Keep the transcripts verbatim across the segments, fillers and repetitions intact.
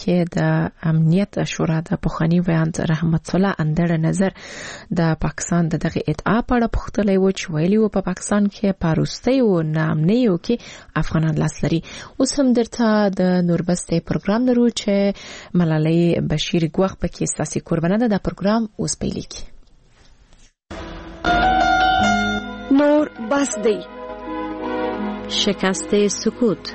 کې د امنیت شورا د پخوانی ویاند رحمت الله اندړ نظر د پاکستان د دغه ادعا په اړه پوښتلی و چې ویلي و په پاکستان کې پاروستي او نامنیو کې افغانان لاس لري. اوس هم درته د نوربستې پروګرام لرو چې ملالۍ بشیر ګوخ پکې ستاسو قربانه ده. د پروګرام اوس پیلېږي. نور بس دی. شکست سکوت.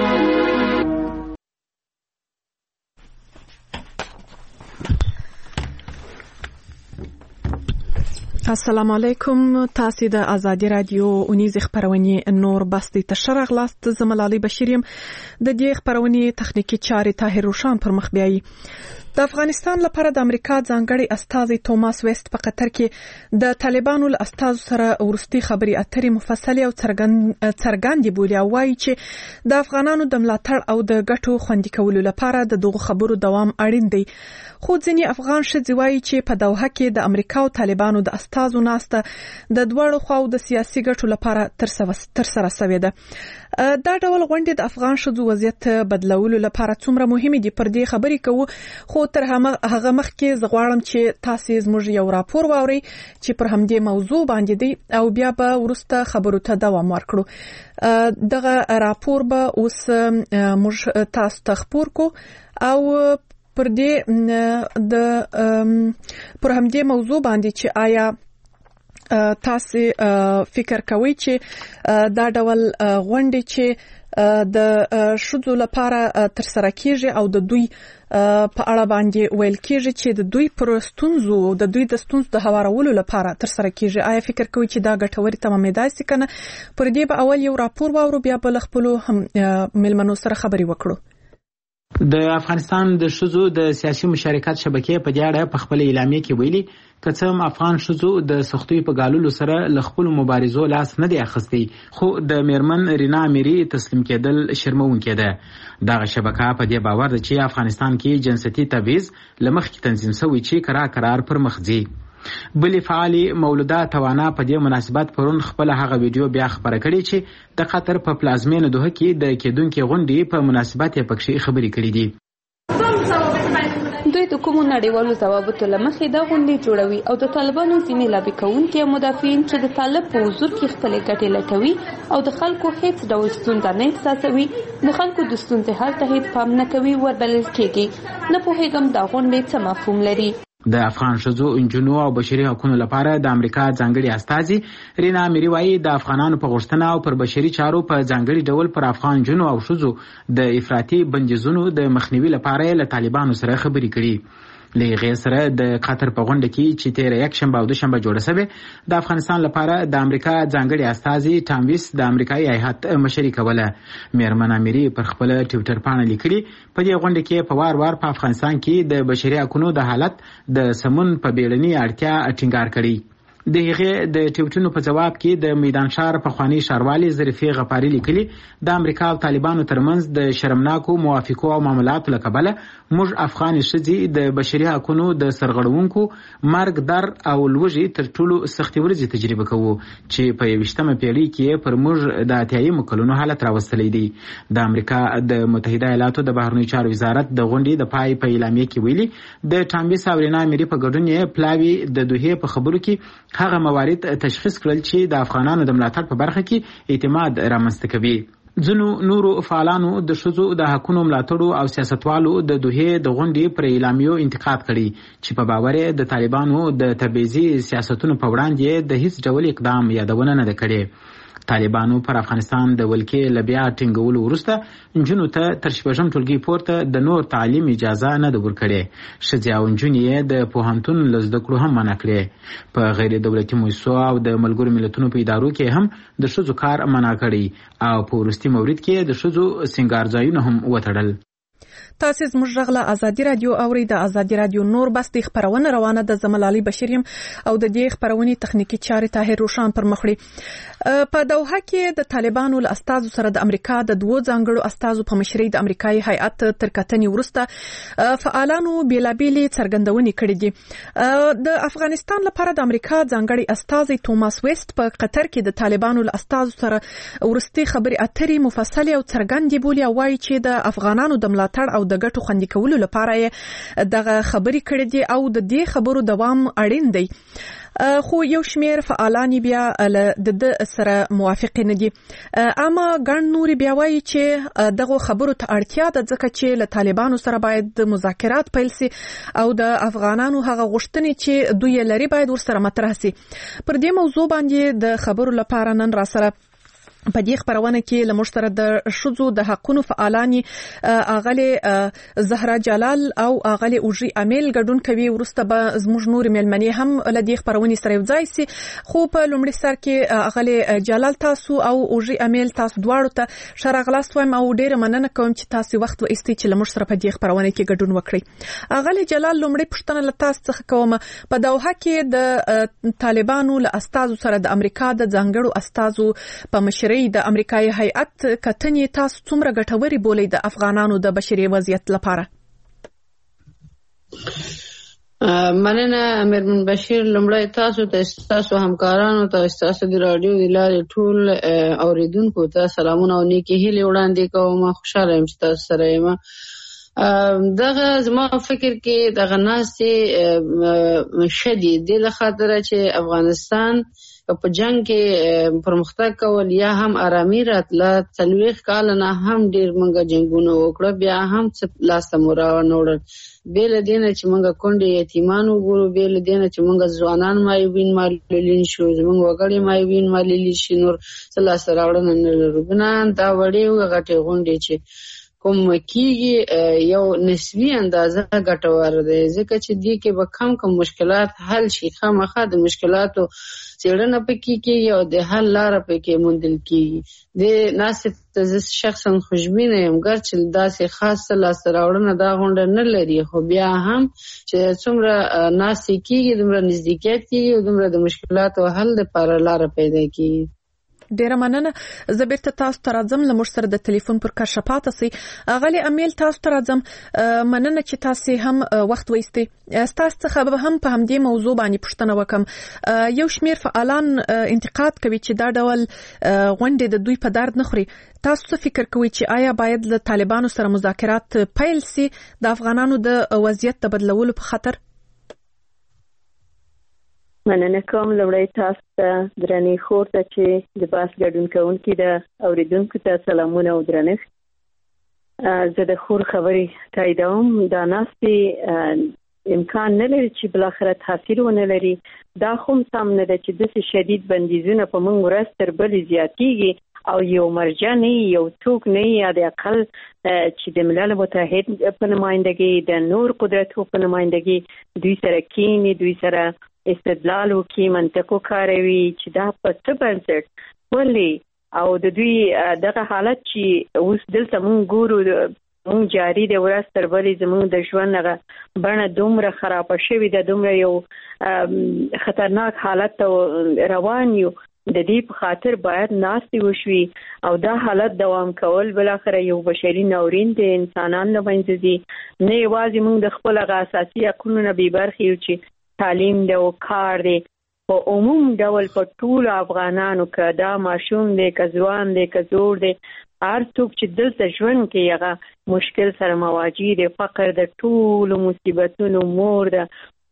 السلام علیکم. تاسو د ازادي رادیو اونیز خبرونه نور بستی تشرغ لاست زملالي بشیریم. د دې خبرونه تخنیکی چارې طاهر روشان پر مخ بیاي. د افغانستان لپاره د امریکا ځانګړي استازي توماس ویست په قطر کې د طالبانو له استازو سره ورستي خبري اترې مفصلي او څرګندې بولي او وايي چې د افغانانو د ملاتړ او د ګټو خوندي کولو لپاره د دغو خبرو دوام اړین دی. خو ځینې افغان ښځې وايي چې په دوحه کې د امریکا او طالبانو د استازو ناسته د دوړو خواو د سیاسي ګټو لپاره تر سره شوې ده. دا ډول غونډې د افغان ښځو وضعیت بدلولو لپاره څومره مهمه دي پر دې خبرې کوو. خو تر هغه مخکې زه غواړم چې تاسو زموږ یو راپور واورئ چې پر همدې موضوع باندې دی او بیا به ورسته خبرو ته دوام ورکړو. دغه راپور به اوس موږ تاسو ته خبر کو او پر دې د پر همدې موضوع باندې چې آیا تاسو فکر کوئ چې دا ډول غونډې چې د شذو لپاره تر سره کیږي او د دوی په اړه باندې ویل کیږي چې د دوی پر ستونزو د دوی د ستونزو د هوارولو لپاره تر سره کیږي، آیا فکر کوئ چې دا ګټوري تمامېدای شي کنه؟ پر دې به اول یو راپور واورو بیا بل خپل هم ملمنو سره خبري وکړو. د افغانستان د شذو د سیاسي مشارکت شبکې په دې اړه په خپل اعلامیه کې ویلي کڅم افغان شذو د سختۍ په ګاللو سره ل خپل مبارزو لاس نه دی اخستي، خو د میرمن رینا امیری تسلیم کېدل شرمونکې ده. دغه شبکه په دې باور ده چې افغانستان کې جنسیتي تبعیض لمخکې تنظیم شوی چې قرار قرار پر مخ ځي. بلی فعالی مولوده توانا په دې مناسبت پرون خپل هغه ویډیو بیا خبره کړې چې د قطر په پلازمینه دوه کې د کېدونکو غونډې په مناسبت یې پکې خبرې کړې دي. دوی د کومو نړیوالو ضوابطو له مخې دا غونډې جوړوي او د طالبانو ځینې لابي کوونکي مدافعین چې د طالب په حضور کې خپلې ګټې لټوي او د خلکو هیڅ ډول ستونزه نه احساسوي، د خلکو د ستونزې حل ته هیڅ پام نه کوي وبلل کېږي. نه پوهېږم دا غونډې څه مفهوم لري. د افغان شذو انجونو او بشري حقوقو لپاره د امریکا ځانګړي استازي رینا امیری وايي د افغانانو په غوښتنه او پر بشري چارو په ځانګړي ډول پر افغان جنو او شذو د افراطي بندیزونو د مخنیوي لپاره له طالبانو سره خبرې کړي. لغه سره د قطر په غونډه کې چې تیر یک شنبه او دوشنبه جوړه شوه د افغانستان لپاره د امریکا ځانګړي استازي ټام ویس د امریکایي هیئت مشري کوله. میرمن امیری پر خپل ټوئیټر باندې لیکلي په دې غونډه کې په وار وار په افغانستان کې د بشري حقوقو د حالت د سمون په بیړني اړتیا ټینګار کړي. د هغه د ټویټونو په جواب کې د میدان شهر په خواني شاروالي ظریفي غفاری لیکلي د امریکا او طالبانو ترمنځ د شرمناکو موافقو او معاملاتو لکبله موږ افغان شذي د بشري حقوقو د سرغړونکو مرګ در او لوږې تر ټولو سختي ورځې تجربه کوو چې په یوشتمه پیړۍ کې پر موږ د اتیايي مکلونو حالت راوستلې دي. د امریکا د متحده ایالاتو د بهرنیو چارو وزارت د غونډې د پای په اعلامیه کې ویلي د ټامبیس او رینا امیری په ګډون یې پلاوی د دوه په خبرو کې هغه موارد تشخیص کړل چې د افغانانو د ملاتړ په برخه کې اعتماد رامنځته کوي. ځینو نورو فعالانو د شذو د حقوقو ملاتړو او سیاستوالو د دوه د غونډې پر اعلامیو انتقاد کړي چې په باور د طالبانو د تبعیضي سیاستونو په وړاندې د هیڅ ډول اقدام یادونه نه کړي. طالبانو پر افغانستان د ولکې لبیا ټینګولو وروسته انجونو ته تر شپږم ټولګي پورته د نور تعلیم اجازه نه ده ورکړې. ښځې او نجونې د پوهنتون له زده کړو هم منع کړې. په غیر دولتي مؤسسو او د ملګرو ملتونو په ادارو کې هم د ښځو کار منع کړی او په وروستي مورد کې د ښځو سینګار ځایونه هم وتړل. تاسو زموږ غږ له ازادي رادیو اوري. د ازادي رادیو نور بس د خبرونه روانه د زملالي بشیریم او د دې خبرونې تخنیکی چارې طاهر روشان پر مخړي. په دوحه کې د طالبانو له استازو سره د امریکا د دوه ځانګړو استازو په مشرۍ د امریکایي هیئت تر کتنې وروسته فعالانو بیلابېلې څرګندونې کړې دي. د افغانستان لپاره د امریکا ځانګړي استازي توماس ویست په قطر کې د طالبانو له استازو سره ورستي خبرې اترې مفصلې او څرګندې بولي او وايي چې د افغانانو د ملاتړ او د ګټو خوندي کولو لپاره دغه خبري کړې دي او د دې خبرو دوام اړین دی. خو یو شمیر فعالان بیا د د سره موافق نه دي. اما ګڼ نور بیا وایي چې دغه خبرو ته اړتیا ده ځکه چې له طالبانو سره باید مذاکرات پیل سي او د افغانانو هغه غوښتنې چې دوی لري باید ورسره مطرح سي. پر دې موضوع باندې د خبرو لپاره نن را سره په دې خبرونه کې لمر سره د شذو د حقونو فعالانی اغلی زهرا جلال او اغلی اوجي امیل ګډون کوي. ورسته به زموږ نور ملمنې هم لدې خبرونه سره یوځای سي. خو په لومړي سر کې اغلی جلال تاسو او اوجي امیل تاسو دواړو ته شرغلاست وایم او ډیره مننه کوم چې تاسو وخت و استي چې لمر سره په دې خبرونه کې ګډون وکړي. اغلی جلال لومړی پښتنه لتاس څخه کوم په دوحه کې د طالبانو له استازو سره د امریکا د ځانګړو استازو په مشرۍ د امریکایي هیئت کتنې تاسو څومره ګټوري بولئ د افغانانو د بشري وضعیت لپاره؟ مننه امیر بشیر. لومړی تاسو ته تاسو همکارانو ته تاسو د رادیو د لارې ټول اوریدونکو ته سلامونه او نیکی هیلې وړاندې کوم. خوشاله یم چې تاسو سره یم. دغه زما فکر کې دغه ناستې شدید د خاطر چې افغانستان په جنگ کې پرمختګ کول یا هم آرامي راتله. څلوېښت کال نه هم ډیر منګه جنگونه وکړه بیا هم څه لاسته مورا نوړل. بیل دینه چې منګه کونډې یتیمان وګورو، بیل دینه چې منګه ځوانان مایوبین مالین شو، زمونږ وګړي مایوبین مالین شي، نور څه لاسته راوړنه نه لرو. بنان دا وړې غټې غونډې چې کوم کیږي یو نسبی اندازه ګټور دی ځکه چې دې کې به کم کم مشکلات حل شي. خامخا د مشکلاتو څېړنه پکې کېږي او د حل لاره پکې موندل کېږي. د ناست ته شخصا خوشبینه یم ګرچې داسې خاصه لاسته راوړنه دا غونډه نه لري، خو بیا هم چې څومره ناستې کېږي دومره نزدېکیت کېږي او دومره د مشکلاتو حل لپاره لاره پیدا کېږي. ډیره مننه. زه بیرته تاسو ته راځم لمر سره د ټلیفون پر کار شپاته سي. غالي امیل تاسو ته راځم. مننه چې تاسو هم وخت وایستي. تاسو څخه هم په همدې موضوع باندې پوښتنه وکم. یو شمیر فعالان انتقاد کوي چې دا ډول غونډې د دوی په درد نه خوري. تاسو څه فکر کوئ چې آیا باید له طالبانو سره مذاکرات پیل سي د افغانانو د وضعیت د بدلولو په خاطر؟ مننه کوم. لومړی تاسو ته درنې خور ته چې د باس ګډون کوونکي د اوریدونکو ته سلامونه او درنښت. زه د خور خبرې تاییدوم. دا ناستې امکان نه لري چې بالاخره تاثیر ونه لري. دا خو سم نه ده چې داسې شدید بندیزونه په موږ ورځ تر بلې زیاتېږي او یو مرجع نه یو څوک نه یا د اقل چې د ملل متحد په نمایندګۍ د نور قدرتو په نمایندګۍ دوی سره کینی، دوی سره استدلال وکي، منطق وکاروي چې دا په څه بنسټ ولې او د دوی دغه حالت چې اوس دلته مونږ ګورو مونږ جاری دی ورځ تر بلې زمونږ د ژوند هغه بڼه دومره خرابه شوې ده، دومره یو خطرناک حالت ته روان یو. د دې په خاطر باید ناستې وشوي او دا حالت دوام کول بالاخره یو بشري ناورین دی، انسانان له منځه ځي. نه یوازې مونږ د خپل هغه اساسي حقونو نه بې برخې یو چې تعلیم دی او کار دی. په عموم ډول په ټول افغانانو که دا ماشوم دی که ځوان دی که زوړ دی هر څوک چې دلته ژوند کوي هغه مشکل سره مواجه دی. فقر د ټولو مصیبتونو مور ده.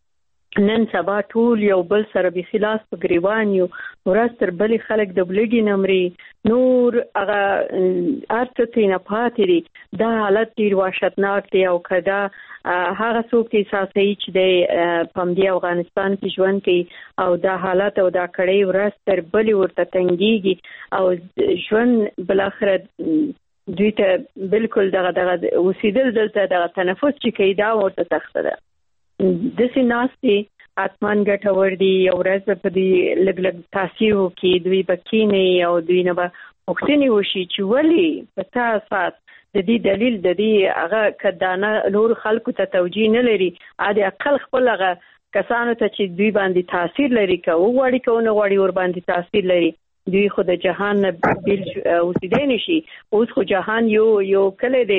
نن سبا ټول یو بل سره به خلاص په گریوان یو ورځ تر بلې خلک د بلګي نمرې نور هغه ارته تینا پاتې دي. دا حالت ډیر وحشتناک دی او کدا هغه څوک احساسوي چې د پمدی افغانستان کې ژوند کوي او دا حالت او دا کړي ورځ تر بلې ورته تنګيږي او ژوند بالاخره دوی ته بالکل دغه دغه اوسېدل دلته دغه تنفس چې کوي دا ورته سخته ده. داسې ناستې اتمان ګټور دي. یو ورځ په دې لږ لږ تاثیر وکړي، دوی به کینې او دوی نه به پوښتنې وشي چې ولې په تا اساس د دې دلیل د دې هغه کدانه نور خلکو ته توجیه نه لري. عادي اقل خپل هغه کسانو ته چې دوی باندې تاثیر لري که وغواړي که ونه غواړي ور باندې تاثیر لري. دوی خو د جهان نه بیل اوسېدی نشي. اوس خو جهان یو یو کلی دی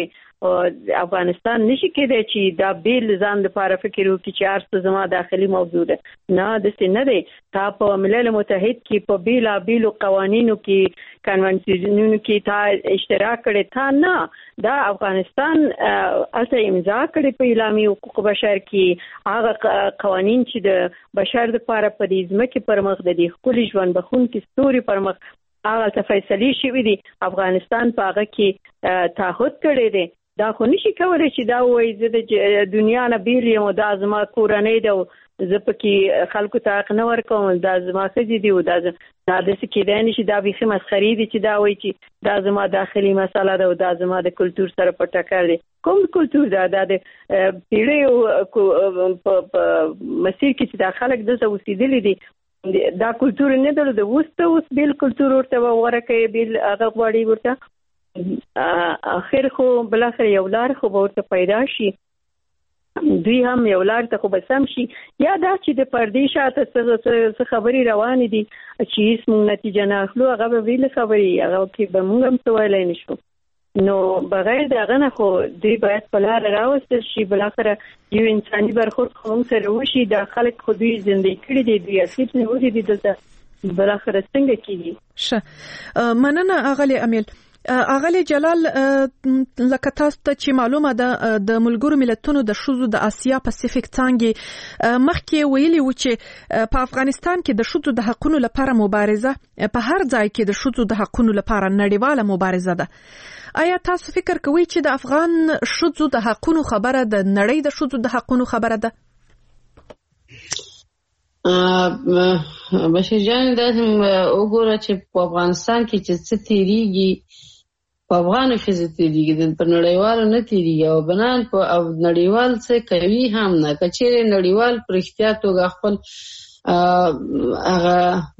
افغانستان نشي کېدای چې دا بیل ځان لپاره فکر وکړي چې ارڅ زما داخلي موضوع ده. نه داسې نه دی. تا په ملل متحد کې په بیلا بیلو قوانینو کې کنونسیونونو کې تا اشتراک کړی، تا نه دا افغانستان الته امضا کړی په اعلامیه حقوق بشر کې هغه قوانین چې د بشر لپاره په دې ځمکې پر مخ د دې ښکلي ژوند بخونکي ستوري پر مخ هغه ته فیصلې شوي دي. افغانستان په هغه کې تعهد کړی دی. دا خو نشي کولای چې دا وایي زه د دنیا نه بیل یم او دا زما کورنۍ ده او زه پکې خلکو ته حق نه ورکوم، دا زما ښځې دي او دا دا داسې کېدای نه شي. دا بیخي مسخرې دي چې دا وایي چې دا زما داخلي مسله ده او دا زما د کلتور سره په ټکر دی. کوم کلتور ده؟ دا د پیړیو په مسیر کې چې دا خلک دلته اوسېدلي دي، دا کلتور نه درلود. اوس ته اوس بیل کلتور ورته غوره کوي، بیل هغه غواړي ورته. اخر خو بلاخره یو لار خو به ورته پیدا شي، دوی هم یو لار ته خو به سم شي. یا دا چې د پردې شاته څه خبرې روانې دي چې هیڅ موږ نتیجه نه اخلو، هغه به بېلې خبرې، هغه کې به موږ هم څه ویلی نه شو. نو بغیر د هغه نه خو دوی باید په لاره راوستل شي. بلاخره یو انساني برخورد خو موږ سره وشي. دا خلک خو دوی زندګي کړي دي، دوی اصیب نیولي دي دلته، بلاخره څنګه کېږي؟ ښه، مننه اغلې امیل. اغلی جلال، لکه تاسو ته چې معلومه ده د ملګرو ملتونو د ښځو د آسیا پاسفیک څانګې مخکې ویلي و چې په افغانستان کې د ښځو د حقونو لپاره مبارزه په هر ځای کې د ښځو د حقونو لپاره نړیواله مبارزه ده. آیا تاسو فکر کوئ چې د افغان ښځو د حقونو خبره د نړۍ د ښځو د حقونو خبره ده؟ بشیر جان، دا وګوره چې په افغانستان کې چې څه تیریږي په افغانو ښځو تیریږي، په نړیوالو نه تیریږي. او بنان په نړیوال څه کوي هم نه. که چیرې نړیوال په رښتیا توګه خپل هغه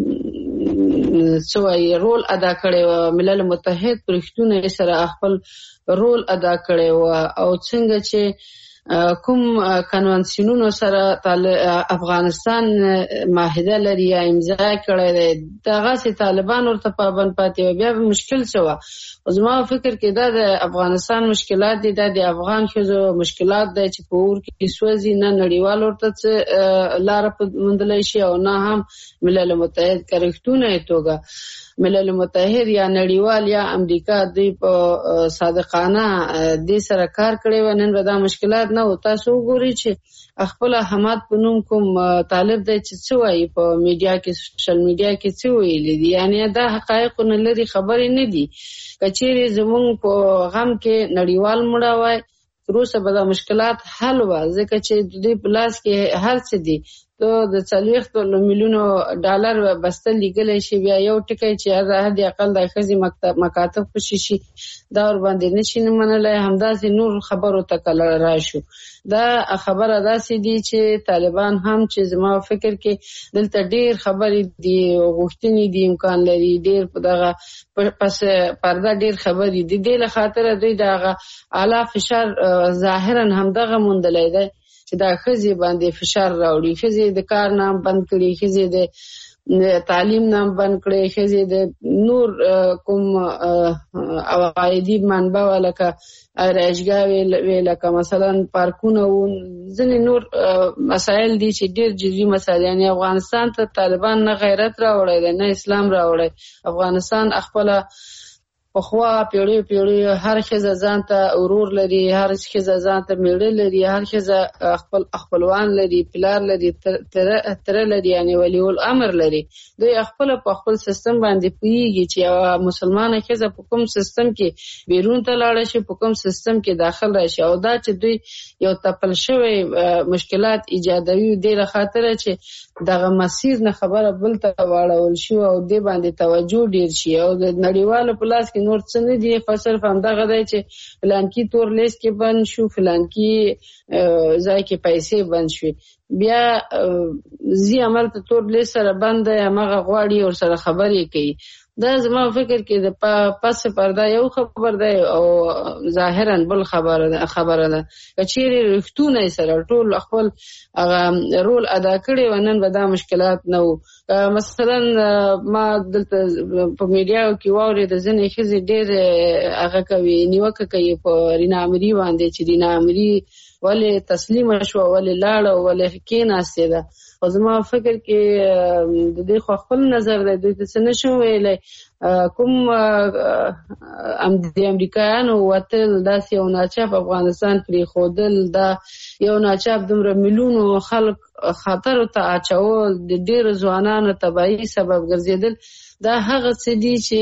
څه وایي رول ادا کړی و، ملل متحد په رښتونه سره خپل رول ادا کړی و، او څنګه چې کوم کنونسیونونو سره افغانستان معاهده لري یا امضا کړی دی، دغسې طالبان ورته پابند پاتې و، بیا به مشکل څه وه. زما فکر کې دا د افغانستان مشکلات دي، دا د افغان ښځو مشکلات دی چې په اور کې سوځي. نه نړیوال ورته څه لاره موندلی شي او نه هم ملل متحد که رښتونی توګه ملل متحد یا نړیوال یا امریکا دوی په صادقانه دې سره کار کړی و، نن به دا مشکلات نه و. تاسو وګورئ چې خپل حماد په نوم کوم طالب دی چې څه وایي په میډیا کې، سوشل میډیا کې څه ویلي دي، یعنی دا حقایق نه لري، خبرې نه دي. که چیرې زموږ په غم کې نړیوال مړه وای، تروسه به دا مشکلات حل وه، ځکه چې دوی په لاس کې هر څه دي. تو د څلوېښتو میلیونو ډالر بسته لیږلی شي، بیا یو ټکی چې حد اقل د ښځې مکاتب خوشي شي دا ورباندې نشي نه منلی. همداسې نور خبرو ته کله راشو، دا خبره داسې دي چې طالبان هم چې زما فکر کې دلته ډېر خبرې دي، غوښتنې دي، امکان لري ډېر په دغه پس پرده ډېر خبرې دي. دې له خاطره دوی د هغه اعلی فشار ظاهرا همدغه موندلی دی چې دا ښځې باندې فشار راوړي، ښځې د کار نام بند کړي، ښځې د تعلیم نام بند کړي، ښځې د نور کوم عوایدي منبع لکه رایجګاه وی، لکه مثلا پارکونه و، ځینې نور مسایل دي چې ډېر جزوي مسایل. یعنې افغانستان ته طالبان نه غیرت راوړی دی نه اسلام راوړی. افغانستان خپله پخوا پیړیو پیړیو هر ښځه ځان ته ورور لري، هر ښځه ځان ته میړه لري، هر ښځه خپل خپلوان لري، پلار لري، تره لري، یعنی ولی الامر لري. دوی خپل په خپل سیستم باندې پوهیږي چې یوه مسلمانه ښځه په کوم سیستم کې بیرون ته لاړه شي، په کوم سیستم کې داخل راشي. او دا چې دوی یو تپل شوی مشکلات ایجادوي، دې له خاطره چې دغه مسیر نه خبره بل ته واړول شي او دې باندې توجه ډیر شي. او د نړیوالو په لاس کې نور څه نه دي، خو صرف همدغه دی چې فلانکي تور لیست کې بند شو، فلانکي ځای کې پیسې بند شوې. بیا زی عمل ته تور لیست سره بند یا مغه غواړي او سره خبرې کوي. دا زما فکر کې د پس پرده یو خبر ده او ظاهرا بل خبره ده خبره ده کچېری رښتونه سره ټول خپل هغه رول ادا کړي ونن به دا مشکلات نه وو. مثلا ما دلته په میډیا کې واورې د ځنې خزي ډېر هغه کوي نیوکه کوي په رینا امری باندې چې رینا امری ولې تسلیم شو ولې لاړه ولې کېناسته ده. او زما فکر کې د دې خو خپل نظر دی د څه نشو ویلې کوم ام د امریکایانو وتل داسې یو ناچاپ افغانستان پرې خودل دا یو ناچاپ دومره میلیونو خلک خطر ته اچول د ډېر ځوانانو تباہي سبب ګرځیدل. دا هغه څه دي چې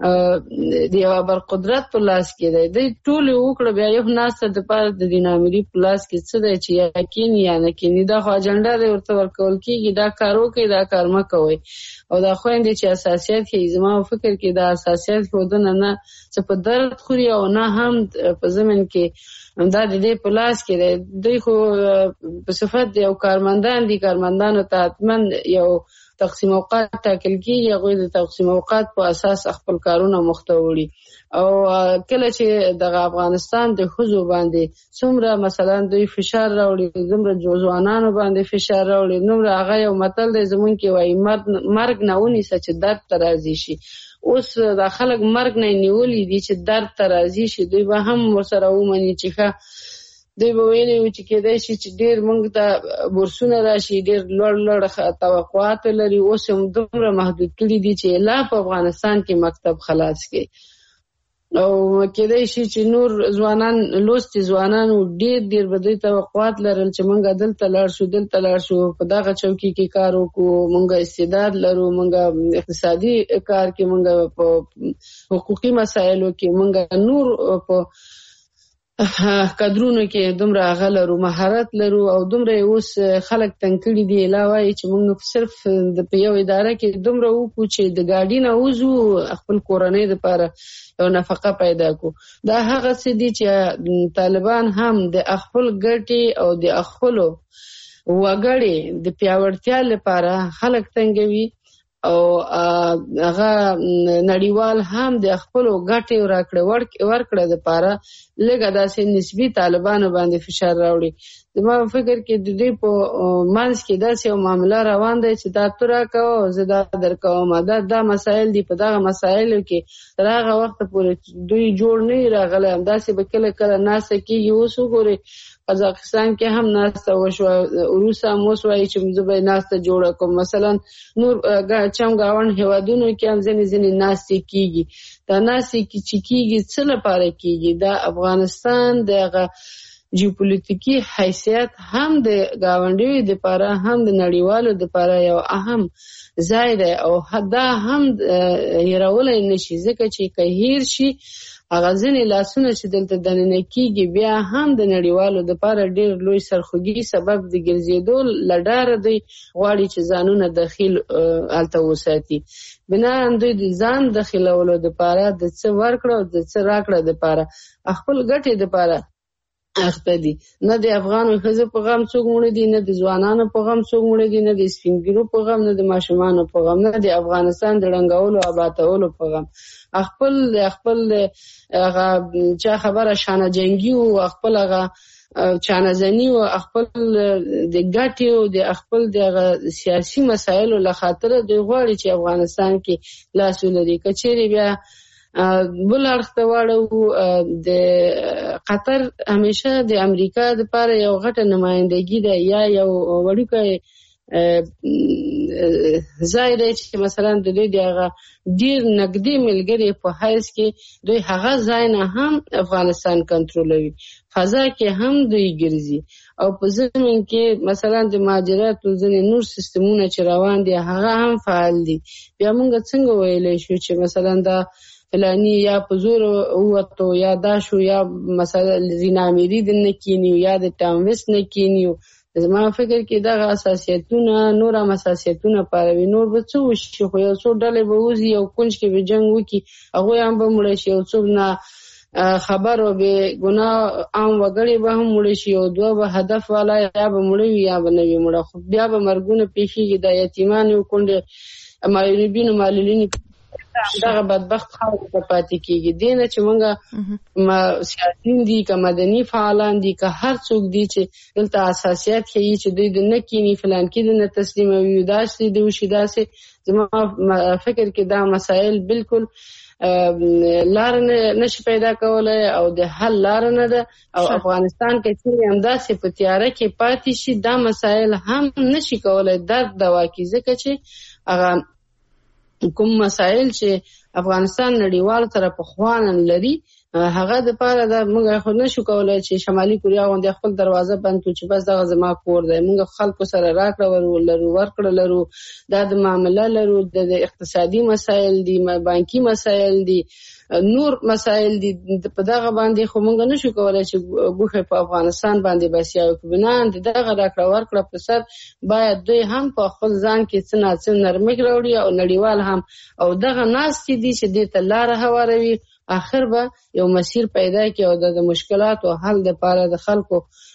د یو بر قدرت په لاس کې دی. د ټول وکړه بیا یو ناسته د پاره د دینامري په لاس کې څه دی چې یقین یا نه کینی دا خو اجنډا دی ورته ورکول کیږي دا کارو کوي دا کار مکوي او دا خويندې چې اساسيات کې زما فکر کې دا اساسيات خودنه نه څه په درد خوري او نه هم په زمين کې دا د دې په لاس کې دی. دوی خو په صفت یو کارمندان دي کارمندانو ته حتمن یو تقسیم اوقات ټاکل کیږي هغه د تقسیم اوقات په اساس خپل کارونه مختوري او کله چې د افغانستان د حضور باندې څومره مثلا دوی فشار راوړي زموږ جوړوانانو باندې فشار راوړي نو هغه یو متل دی زمون کې وایي مرګ نه ونی چې درد ترازی شي. اوس د خلک مرګ نه نیولې دي چې درد ترازی شي دوی به هم ورسره ومني چې ښه دوی به ویلي و چې کېدای شي چې ډېر موږ ته بورسونه راشي ډېر لوړ لوړ توقعات لري اوس هم دومره محدود کړي دي چې لا په افغانستان کې مکتب خلاص کړي او کېدای شي چې نور ځوانان لوستي ځوانان ډېر ډېر به دوی توقعات لرل چې موږ دلته لاړ شو دلته لاړ شو په دغه چوکۍ کې کار وکړو موږ استعداد لرو موږ اقتصادي کار کې موږ په حقوقي مسایلو کې موږ نور په کادرونو کې دومره غلرو مهارت لرو او دومره اوس خلک تنکړي دي علاوه چې موږ صرف د یو اداره کې دومره وکړو چې د ګاډي نه وځو خپل کورنۍ لپاره یو نفقه پیدا کو. دا هغه څه دي چې طالبان هم د خپل ګټي او د خپل وګړي د پیاوړتیا لپاره خلک تنګوي او هغه نړیوال هم د خپل غټي ورکړه ورکړه د پاره لګا داسې نسبی طالبانو باندې فشار راوړي. زما فکر کې د دې په مانس کې داسې یو معاملې روان دی چې دا ترا کوو زدا درکوم دا د مسایل دی په دغه مسایلو کې تر هغه وخت پورې دوی جوړ نه راغله داسې به کله کله ناسه کېږي اوس وګوري قزاقستان کې هم ناسته وشو روسا موس وایي چې مزبې ناسته جوړه کوم مثلا نور چم گاون هوادونو کې هم ځنې ځنې ناسته کېږي دا ناسته کې چې کېږي څه لپاره کېږي دا افغانستان دغه جیوپولیټیکي حیثیت هم د گاونډیو د لپاره هم د نړیوالو د لپاره یو اهم ځای دی او دا هم هیرول نشي ځکه چې که هیر شي هغه ځنې لاسونه چې دلته دننه کېږي بیا هم د نړیوالو د لپاره ډېر لوی سرخوږي سبب د ګرځېدو لډاره دی غواړي چې ځانونه داخل هلته وساتي بنا دوی د ځان داخلولو د لپاره د څه ورکړه او د څه راکړه د لپاره خپل ګټې د لپاره اخته دي نه د افغانو ښځو په غم څوک مړه دي نه د ځوانانو په غم څوک مړه دي نه د سپینګیرو په غم نه د ماشومانو په غم نه د افغانستان د رنګولو آبادولو په غم خپل خپل هغه چا خبره شانه جنگي او خپل هغه چانه زنی او خپل د ګټي او د خپل د سیاسي مسایلو لخاطر د غواړي چې افغانستان کې لاس ولري کچېری بیا بل اړخته واړو د قطر همیشه د امریکا د لپاره یو غټه نمائندګي ده یا یو وړوکی ځای دی چې مثلا د دوی دغه ډیر نقدي ملګری په حیث کې دوی هغه ځای نه هم افغانستان کنټرولوي فضا کې هم دوی ګرځي او په زمين کې مثلا د مهاجرت او ځینې نور سیستمونه چې روان دي هغه هم فعال دي بیا موږ څنګه ویلای شو چې مثلا دا فلانی یا په زور اوته یا دا شو یا مثلا زینامیری د نکینیو یا د تاموس نکینیو زما فکر کې دا اساسیتونه نور هم اساسیتونه پاروي نور به څه وشي خو یو څو ډلې به وزي او کونج کې به جنگ وکي هغه هم به مړ شي او څو نه خبر او به ګناه عام وګړي به هم مړ شي او دوه به هدف والا یا به مړ وي یا به نه وي مړ، خو بیا به مرګونه پیښیږي. د یتیمانو کونډې معلولینو معلولینې دغه بدبخت خلک ته پاتې کیږي. دینه چې مونږه سیاسيین دي که مدني فعالان دي که هر څوک دي چې دلته اساسيات کوي چې دوی د نکینی فلان کې د تسلیموي داسې دی وشي داسې. زما فکر کې دا مسائل بالکل لار نشي پیدا کولای او د حل لار نه ده او افغانستان کې چې همداسې په تیاره کې پاتې شي دا مسائل هم نشي کولای درد دوا کی، ځکه چې هغه کوم مسائل چې افغانستان نړیوال سره په خوانن لري هغه د پاره د موږ خو نشو کولای چې شمالي کوریا غونډه خپل دروازه بند کړي چې بس دغه زما کور دی. موږ خلکو سره راکړه ورولرو ورکړه لرو، دا د معاملې لرو، د اقتصادي مسایل دي، بانکي مسایل دي، نور مسایل دي. په دغه باندې خو موږ نشو کولای چې ګوښه په افغانستان باندې بس یو بنان دغه راکړه ورکړه په سر باید دوی هم په خپل ځان کې څه نه څه نرمي راوړي او نړیوال هم او دغه ناس دي چې د تلار هواروي اخر به یو مسیر پیدا کی او د مشکلات او حل د پاره د خلکو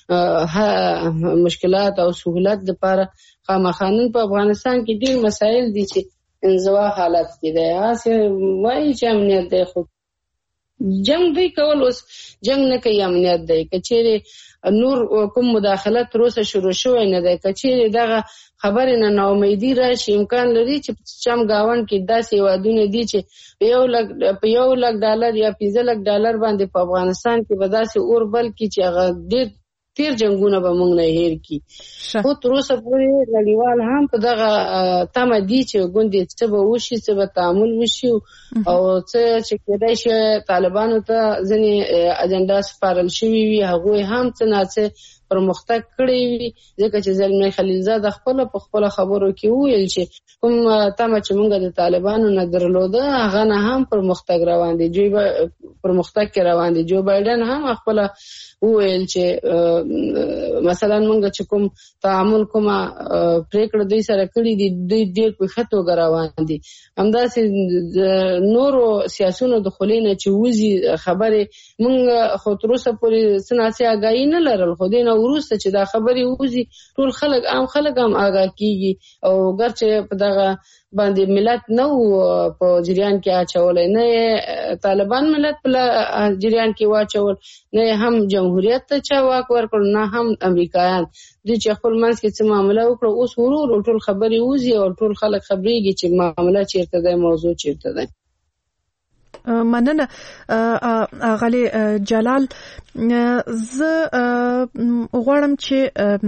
مشکلات او سہولت د پاره خامخانن په افغانستان کې ډیر مسایل دي چې انزوا حالت کې دی. اسه وایي چې امنیت دی خو جنگ دی کول، اوس جنگ نه کوي امنیت دی. کچېره نور کوم مداخلت روسه شروع شوی نه دی، کچېره دغه خبر نه ناامیدی راشي امکان لري چې چم گاون کې داسې وادونه دي چې یو لک په یو لک ډالر یا پنځه لک ډالر باندې په افغانستان کې به داسې اور بل کې چې هغه ډېر تیر جنگونه به موږ نه هیر کی. خو تر اوسه پورې نړیوال هم په دغه تمه دي چې ګوندې څه به وشي، څه به تعامل وشي او څه چې کېدای شي طالبانو ته ځینې اجنډا سپارل شوي وي هغوی هم څه نه څه پرمختګ کړی وي. ځکه چې زلمی خلیلزاد خپل په خپل خبرو کې ویل چې کوم تمه چې موږ د طالبانو نه درلوده هغه نه هم پرمختګ روان دي، جو پرمختګ کې روان دي. جو بایدن هم خپل ویل چې مثلا موږ چې کوم تعامل کوم پریکړه دوی سره کړی دي دوی ډېر په خطو روان دي. همداسې نورو سیاسيونو د خلینو چې وزي خبره موږ خو تر اوسه پورې سناسي آگاهی نه لرل، خو دینه ورسته چې دا خبره وزي ټول خلک عام خلک هم آگاه کیږي او ګرچه په دغه باندې ملت نو په جریان کې اچولای نه طالبان ملت په جریان کې واچول نه هم جمهوریت ته چا واک ورکړ نه هم امریکایان دوی چې خپل منځ کې څه معاملې وکړه اوس ورور ټول خبري وزي او ټول خلک خبريږي چې معاملې چیرته ده موضوع چیرته ده. مننه غالي جلال. زه غواړم چې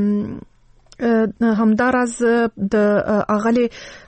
همداراز د اغلی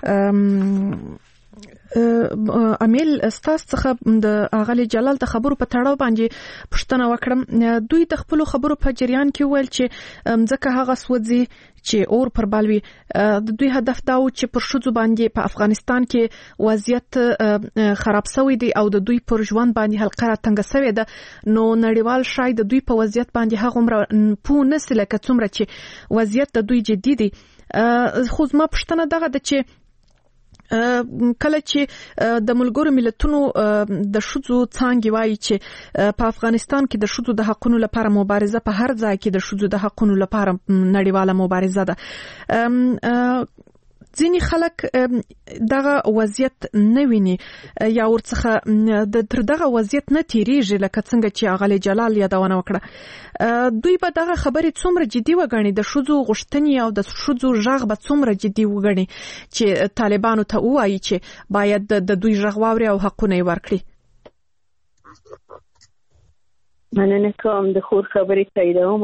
امیل استاس څخه د اغلی جلال د خبرو په تړاو باندې پوښتنه وکړم. دوی د خپل خبرو په جریان کې ویل چې ځکه هغه سوځي چې اور پر بالوي د دوی هدف دا و چې پر شوزو باندې په افغانستان کې وضعیت خراب شوی دی او د دوی پر ژوند باندې حلقه تنګ شوی ده. نو نړیوال شاید د دوی په وضعیت باندې هغه عمر پو نسله که څومره چې وضعیت د دوی جدي دی. خو زما پوښتنه دغه ده چې کله چې د ملګرو ملتونو د شوزو څانګې وایي چې په افغانستان کې د شوزو د حقونو لپاره مبارزه په هر ځای کې د شوزو د حقونو لپاره نړیواله مبارزه ده، ځینې خلک دغه وضعیت نه ویني یا ورڅخه د تر دغه وضعیت نه تیریږي لکه څنګه چې اغلی جلال یادونه وکړه. دوی به دغه خبرې څومره جدي وګڼي، د شوزو غوښتنې او د شوزو غږ به څومره جدي وګڼي چې طالبانو ته وایي چې باید د دوی غږ واوري او حقونه یې ورکړي. مننه کوم د خور خبرې تاییدوم.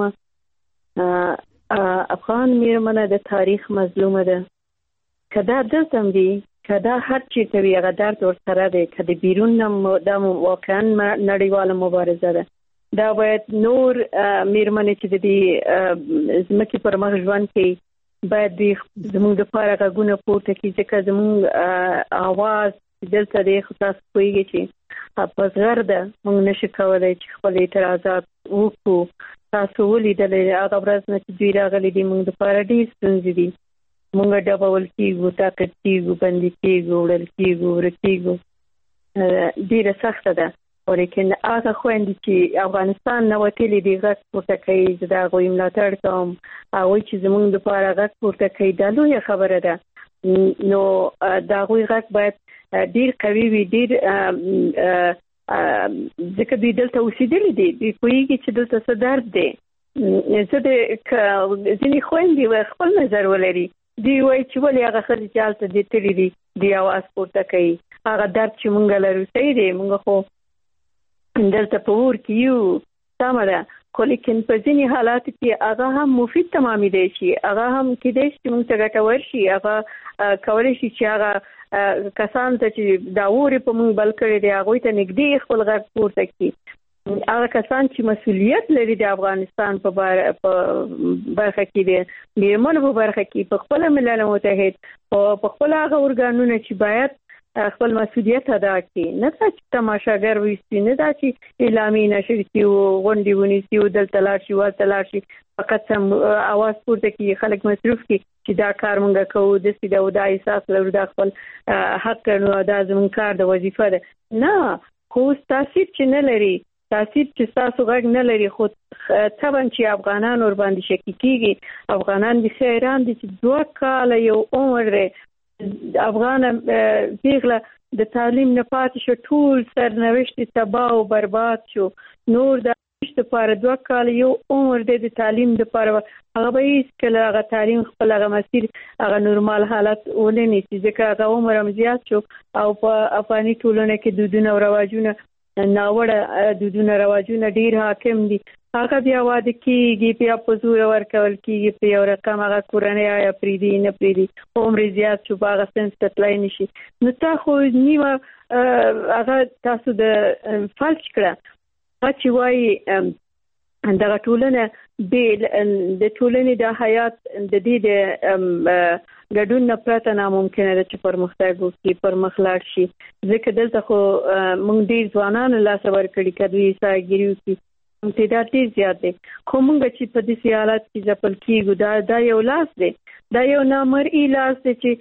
افغان میرمنه د تاریخ مظلومه ده، کدا دلتم دی کدا هر چی توی هغه درد ورسره دی، کدا بیرون د واقعا نړیواله مبارزه ده. دا باید نور میرمنې چې د دې ځمکې پر مخ ژوند کوي باید دوی زموږ دپاره غږونه پورته کړي، ځکه زموږ اواز دلته دی خو تاسو پوهېږئ چې په زغر ده موږ نشو کولی چې خپل اعتراضات وکړو. تاسو ولیدلی هغه ورځ نه چې دوی راغلي دي موږ دپاره ډېر ستونزې دي، مونږ ډبول کېږو، تعقیب کېږو، بندي کېږو، وړل کېږو، ورک کېږو، ډېره سخته ده. ولیکن هغه خويندې چې افغانستان نه وتلي دي غږ پورته کوي زه د هغوی ملاتړ کوم هغوی چې زموږ لپاره غږ پورته کوي دا لویه خبره ده نو د هغوی غږ باید ډیر قوي وي ډیر ځکه دوی دلته اوسېدلي دي دوی پوهېږي چې دلته څه درد دی زه د ځینې خویندې خپل نظر ولري دوی وایي چې ولې هغه ښځې چې هلته دې تللي دي دوی اواز پورته کوي هغه درد چې مونږ لرو صحیح دی مونږ خو دلته په اور کې یو سمه ده خو لیکن په ځینې حالاتو کې هغه هم مفید تمامېدی شي هغه هم کېدی شي چې مونږ ته ګټور شي هغه کولی شي چې هغه کسان ته چې دا اور په مونږ بل کړی دی هغوی ته نږدې خپل غږ پورته کړي هغه کسان چې مسؤلیت لري د افغانستان په برخه کې دي میرمنو په برخه کې په خپل ملل متحد په خپل هغه ارګانونه چې باید خپل مسؤلیت ادا کړي نه دا چې تماشاګر وي نه دا چې اعلامي نشر شي او غونډې ونیسي او دلته لاړ شي ورته لاړ شي فقط هم اواز پورته کړي خلک مصروف کړي چې دا کار مونږ کوو داسې دا دا احساس لرو دا خپل حق نو دا زموږ کار د وظیفه ده نه خو تاثیر چې نه لري تاثیر چې تاسو غږ نه لري خو طبعا چې افغانان ور باندې شکی کیږي افغانان د خیران دي چې دوه کاله یو عمر افغان پیغله د تعلیم نه پاتې شو ټول سرنوشت تباہ او برباد شو نور د د لپاره دوه کال یو عمر د تعلیم د لپاره هغه به هیڅ کله هغه تعلیم خپل هغه مسیر هغه نورمال حالت ولني چې ځکه هغه عمر هم زیات شو او په افغاني ټولنه کې دودونه او رواجونه ناوړه دودونه رواجونه ډیر حاکم دي هغه بیا واده کېږي بیا په زور ورکول کېږي په یو رقم هغه کورنۍ یا پریدي نه پریدي عمر زیات شو په هغه سنس ته تللی نشي نو تا خو نیمه هغه تاسو د فلج کړه چې وایي دغه ټولنه د ټولنې د حیات د دې د ګډون نه پرته ناممکنه ده چې پرمختګ وکړي پرمخ لاړ شي ځکه دلته خو موږ ډېر ځوانانو لاسه ورکړي که دوی ساګیري وکړي تعداد ډېر زیات دی خو موږ چې په داسې حالت کې ځپل کېږو دا دا یو لاس دی دا یو نامرئي لاس دی چې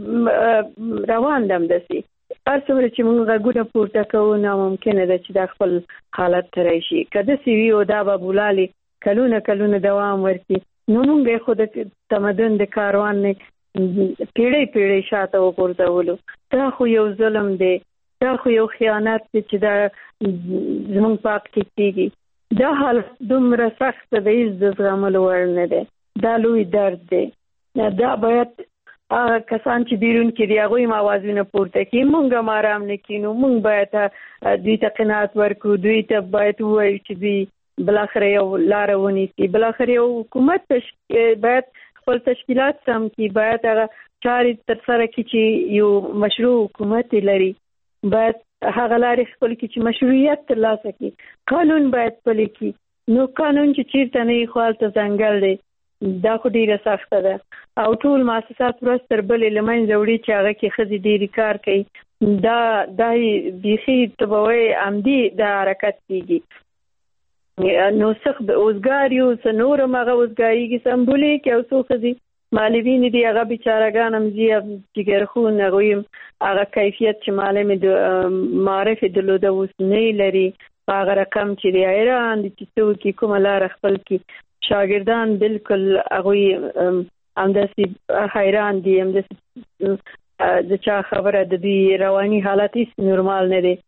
روان دی همداسې هر څومره چې موږ غږونه پورته کوو ناممکنه ده چې دا خپل حالت ته راشي که داسې وي او دا به بولالې کلونه کلونه دوام ورکړي نو موږ یې خو د تمدن د کاروان نه پیړۍ پیړۍ شاته وغورځولو دا خو یو ظلم دی دا خو یو خیانت دی چې دا زموږ په حق کې کېږي دا حالت دومره سخت دی هېڅ د زغملو وړ نه دی دا لوی درد دی دا باید هغه کسان چې بیرون کې دي هغوی هم اوازونه پورته کړي موږ هم ارام نه کینو موږ باید دوی ته قناعت ورکړو دوی ته باید ووایو چې دوی بالاخره یو لاره ونیسي بالاخره یو حکومت باید خپل تشکیلات سم کړي باید هغه چارې ترسره کړي چې یو مشروع حکومت لري باید هغه لارې خپل کړي چې مشروعیت ترلاسه کړي قانون باید پلی کړي نو قانون چې چیرته نه وي خو هلته ځنګل دی دا خو ډیره سخته ده او ټول مؤسسات ورځ تر بلې له منځه وړي چې هغه کې ښځې ډېرې کار کوي دا دا بیخي ته به وایې عمدي دا حرکت کېږي نو څه اوزګار یو څه نور هم هغه اوزګارېږي سمبولیک او څو ښځې معلمین دي هغه بیچارهګان هم ځي جګرخون هغوی هم هغه کیفیت چې معلم معرف یې درلوده اوس نه لري په هغه رقم چې دی حیران دي چې څه وکړي کومه لاره خپل کړي شاګردان بالکل هغوی همداسې حیران دي همداسې د چا خبره د دوی رواني حالت هیڅ نورمال نه دی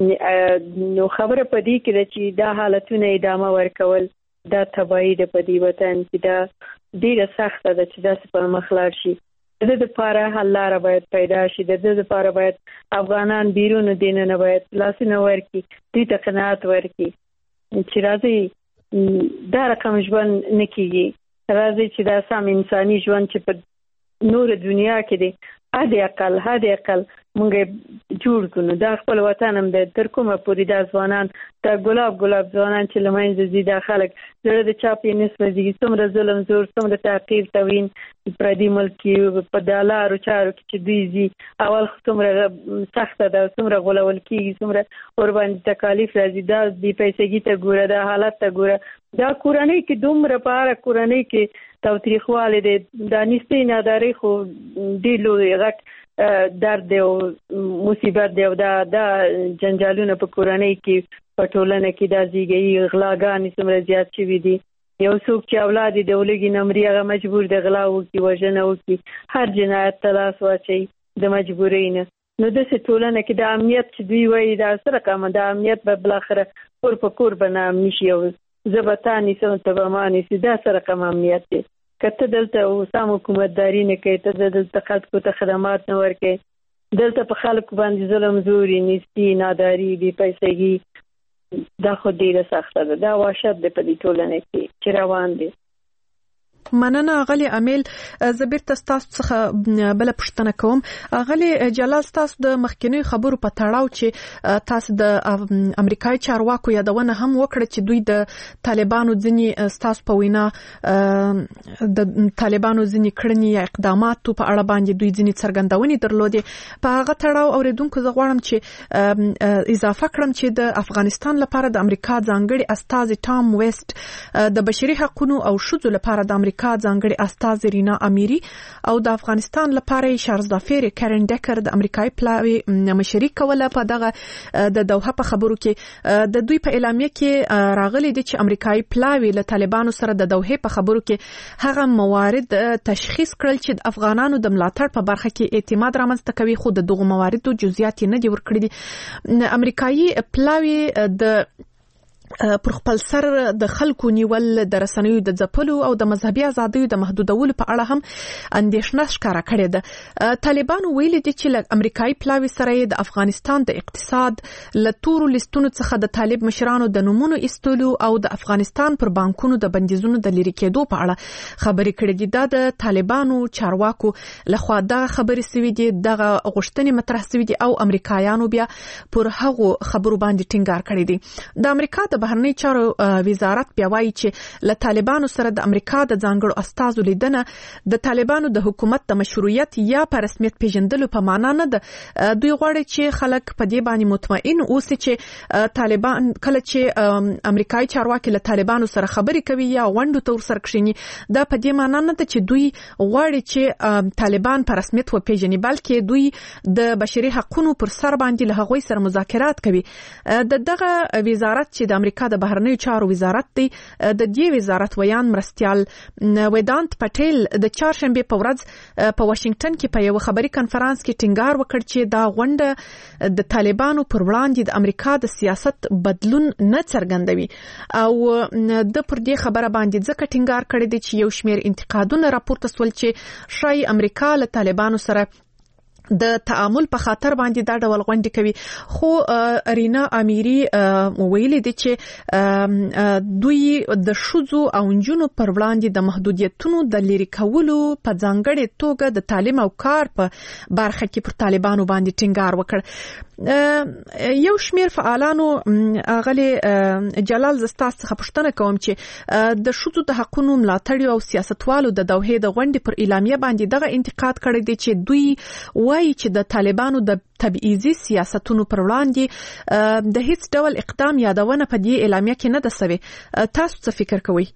نو خبره په دې کې ده چې دا حالتونه ادامه ورکول دا تباهي ده په دې وطن کې دا ډېره سخته ده چې داسې پر مخ لاړ شي د دې دپاره حل لاره باید پیدا شي د دې دپاره باید افغانان بیرون دننه باید لاسونه ورکړي دوی ته قناعت ورکړي چې راځئ دا رقم ژوند نه کېږي راځي چې دا سم انساني ژوند چې په نور دنیا کې دی حد اقل حد اقل موږ جوړ کړو دا خپل وطن هم دی تر کومه پورې دا ځوانان دا ګلاب ګلاب ځوانان چې له منځه ځي دا خلک زړه د چا په نه سوځي څومره ظلم زور څومره تعقیب توهین پردي ملک په دا لارو چارو کې چې دوی ځي اول خو څومره سخته ده څومره غولول کېږي څومره ورباندې تکالیف راځي دا د پیسګي ته ګوره دا حالت ته ګوره دا کورنۍ کې دومره په هره کورنۍ کې تاوتریخوالی دی دا نیستۍ نادارۍ خو ډېر لوی غټ درد او مصیبت دی او دا دا جنجالونه په کورنۍ کې په ټولنه کې دا زیږي غلاګانې څومره زیات شوي دي. یو څوک چې اولاد د ولګي نمرې هغه مجبور دی غلا وکړي وژنه وکړي هر جنایت ته لاس واچوي د مجبورۍ نه. نو داسې ټولنه کې د امنیت چې دوی وایي دا څه رقمه د امنیت به بالاخره کور په کور به ناامني شي او زه به تا نیسم ته به ما نیسي دا څه رقم امنیت دی. که ته دلته سم حکومتداري نه کوې ته دلته خلکو ته خدمات نه ورکوې دلته په خلکو باندې ظلم زوري نیستي ناداري بې پیسګي دا خو ډیره سخته ده. دا وحشت دی په دې ټولنه کې چې روان دی. مننه غلي امیل. زبیر تاسو څخه بل پښتنه کوم غلي جلال تاسو د مخکینی خبرو په تړاو چې تاسو د امریکای چارواکو یادونه هم وکړه چې دوی د طالبانو ځنی تاسو په وینا د طالبانو ځنی کړنی یا اقدامات په اړه باندې دوی ځنی څرګندونې درلودې. په هغه تړاو اوریدونکو زه غواړم چې اضافه کړم چې د افغانستان لپاره د امریکا ځانګړي استازي ټام ویست د بشري حقوقو او شذو لپاره د امریکا ځانګړي استاذ رینا امیری او د افغانستان لپاره شارزدافیر کارن ډکر د امریکای پلاوی مشري کوله. په دغه د دوحه په خبرو کې د دوی په اعلامیه کې راغلي دي چې امریکای پلاوی له طالبانو سره د دوحه په خبرو کې هغه موارد تشخیص کړل چې د افغانانو د ملاتړ په برخه کې اعتماد رامنځته کوي خو د دغه مواردو جزئیات نه دي ورکړي دي. امریکایي پلاوی د پر خپل سر د خلکو نیول د رسنیو د ځپلو او د مذهبي ازادیو د محدودولو په اړه هم اندېښنه ښکاره کړې ده. طالبانو ویلي دي چې له امریکایي پلاوي سره د افغانستان د اقتصاد له تورو لیستونو څخه د طالب مشرانو د نومونو ایستلو او د افغانستان پر بانکونو د بندیزونو د لرې کېدو په اړه خبرې کړې دي. دا د طالبانو چارواکو لخوا دغه خبرې سوي دي دغه غوښتنې مطرح سوي دي او امریکایانو بیا پر هغو خبرو باندې ټینګار کړی دی. د امریکا د بهرنی چارو وزارت بیا وایي چې له طالبانو سره د امریکا د ځانګړو استازو لیدنه د طالبانو د حکومت د مشروعیت یا په رسمیت پیژندلو په معنا نه ده. دوی غواړي چې خلک په دې باندې مطمئن اوسي چې طالبان کله چې امریکایي چارواکي له طالبانو سره خبرې کوي یا غونډو ته ورسره کښیني دا په دې معنا نه ده چې دوی غواړي چې طالبان په رسمیت وپیژني بلکې دوی د بشري حقوقو پر سر باندې له هغوی سره مذاکرات کوي. د دغه وزارت چې د امریکا د بهرنیو چارو وزارت دی د دې وزارت ویان مرستيال ویدانت پټیل د چهارشنبه په ورځ په واشنگټن کې په یو خبري کانفرنس کې ټینګار وکړ چې دا غونډه د طالبانو پر وړاندې د امریکا د سیاست بدلون نه څرګندوي او د پر دې خبره باندې ځکه ټینګار کړی دی چې یو شمېر انتقادونه راپورته سول چې شای امریکا له طالبانو سره د تعامل په خاطر باندې دا ډول غونډې کوي. خو رینا امیری ویلي دي چې دوی د شذو او نجونو پر وړاندې د محدودیتونو د لرې کولو په ځانګړې توګه د تعلیم او کار په برخه کې پر طالبانو باندې ټینګار وکړ. یو شمیر فعالانو غلي جلال زستاس څخه پوښتنه کوم چې د شذو د حقوقو ملاتړ او سیاستوالو د دوحه د غونډې پر اعلامیه باندې دغه انتقاد کړی دی چې دوی وایي چې د طالبانو د تبعیضي سیاستونو پر وړاندې د هیڅ ډول اقدام یادونه په دې اعلامیه کې نه ده سوي. تاسو څه فکر کوئ؟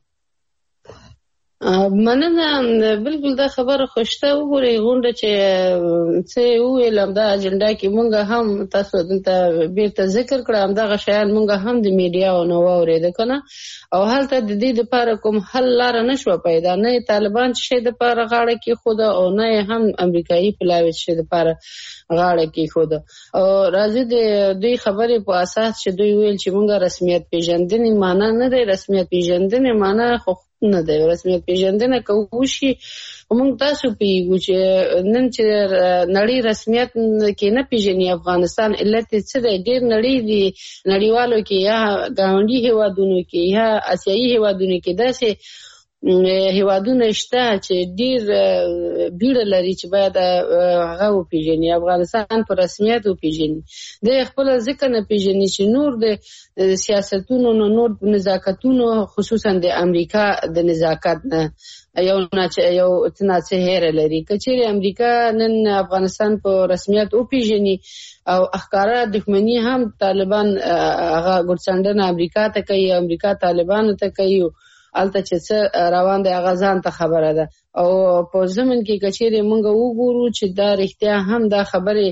مننه. بالکل دا خبره خوشته وګورئ غونډه چې څه ویل دا اجنډا کې مونږ هم تاسو دلته بیرته ذکر کړم دا غشیان مونږ هم د میډیا او نو اورید کنه او هلته د دې لپاره کوم حل لار نشو پیدا نه طالبان چې د لپاره غاړه کې خود او نه هم امریکایي پلاوی چې د لپاره غاړه کې خود او راځي د دوی خبرې په اساس چې دوی ویل چې مونږ رسمیت پیژندنې معنا نه دی رسمیت پیژندنې معنا خو نه دی رسمیت پیژندنه کوشي موږ تاسو پیږو چې نن چې نړۍ رسمیت کې نه پیژني افغانستان علت څه دی ډېر نړۍ دی نړیوالو کې یا ګاونډي هیوادونو کې یا آسیایي هیوادونو کې داسې هیوادونه شته چې ډېر بیړه لري چې باید هغه وپیژني افغانستان په رسمیت وپیژني د خپل ځکه نه پیژني چې نور د سیاستونو نور نزاکتونو خصوصا د امریکا د نزاکت نه یو نه یو تناسه هره لري کچېره امریکا نن افغانستان په رسمیت وپیژني او اخکارا دښمنی هم طالبان هغه ګورڅنډنه امریکا ته کوي امریکا طالبان ته کوي الته چې څه روان دی هغه ځان ته خبره ده. او په زمن کې کچېرې مونږ وګورو چې دا رښتیا هم دا خبره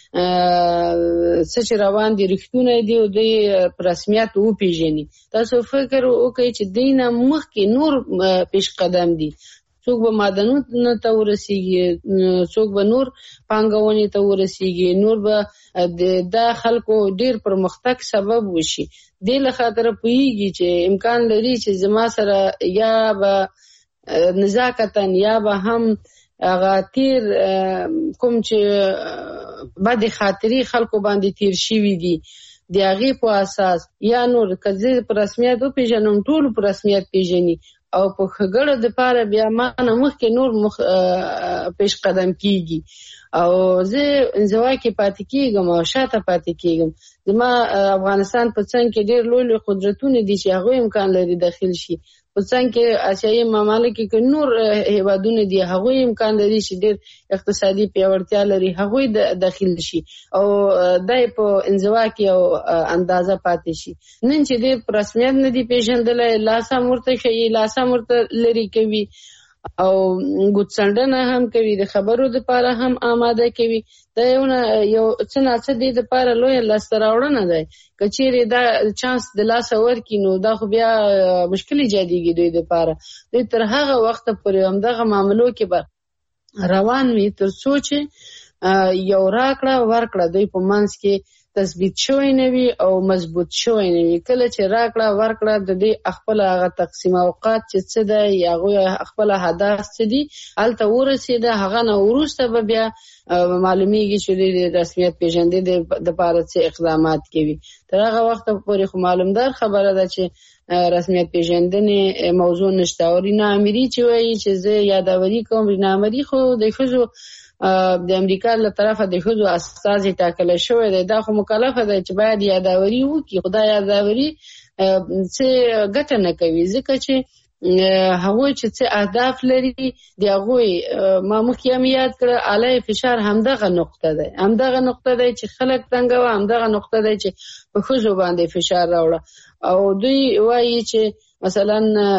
څه چې روان دي رښتونه دي او د رسمیت وپیژني. تاسو فکر وکړئ چې دینه مخکې نور پیش قدم دي، څوک به معدنونو ته ورسیږي، څوک به نور پانګونې ته ورسیږي، نور به د خلکو ډیر پرمختګ سبب وشي. دې له خاطر پوهیږي چې امکان لري چې زما سره یا به نزاکتن یا به هم هغه تیر کوم چې بد خاطري خلکو باندې تیر شوي دي د هغې په اساس یا نور که زه په رسمیت وپېژنم ټولو په رسمیت پېژني او په ښه دپاره بیا ما نه مخکې نور مخ پیش قدم کیږي او زه انزوا کې پاتې کېږم او شاته پاتې کېږم. زما افغانستان په څنګ کې ډېر لوی لوی قدرتونه دي چې هغوی امکان لري داخل شي. په څنګ کې اسیایي ممالک کې نور هیوادونه دي هغوی امکان لري چې ډېر اقتصادي پیاوړتیا لري هغوی داخل شي او دای په انزوا کې او اندازه پاتې شي. نن چې ډېر په رسمیت نه دي پېژندلی لاسه ورته ښیي، لاسه ورته لرې کوي او ګوتڅنډنه هم کوي، د خبرو دپاره هم آماده کوي. دا یو یو څه ناڅه دې دپاره لویه لاسته راوړنه دی. که چیرې دا چانس د لاسه ورکړي نو دا خو بیا مشکل ایجادېږي دوی دپاره. دوی تر هغه وخته پورې همدغه معاملو کې به روان وي تر څو چې یو راکړه ورکړه دوی په منځ کې تثبیت شوی نه وي او مضبوط شوی نه وي. کله چې راکړه ورکړه د دې خپل هغه تقسیم اوقات چې څه دی هغوی خپل اهداف څه دي هلته ورسېده، هغه نه وروسته به بیا معلومیږي چې دوی د رسمیت پېژندنې دپاره څه اقدامات کوي. تر هغه وخته پورې خو معلومدار خبره ده چې رسمیت پېژندنې موضوع نشته. او رینا امیري چې وایي چې زه یاداوري کوم، رینا امیري خو د ښځو د امریکا له طرفه د ښځو استازي ټاکلی شوی دی. دا خو مکلفه ده چې باید یاداوري وکړي، خو دا یاداوري څه ګټه نه کوي ځکه چې هغوی چې څه اهداف لري د هغوی ما مخکې هم یاد کړه اعلی فشار همدغه نقطه دی، همدغه نقطه دی چې خلک تنګوه، همدغه نقطه دی چې په ښځو باندې فشار راوړه. او دوی وایي چې مثلا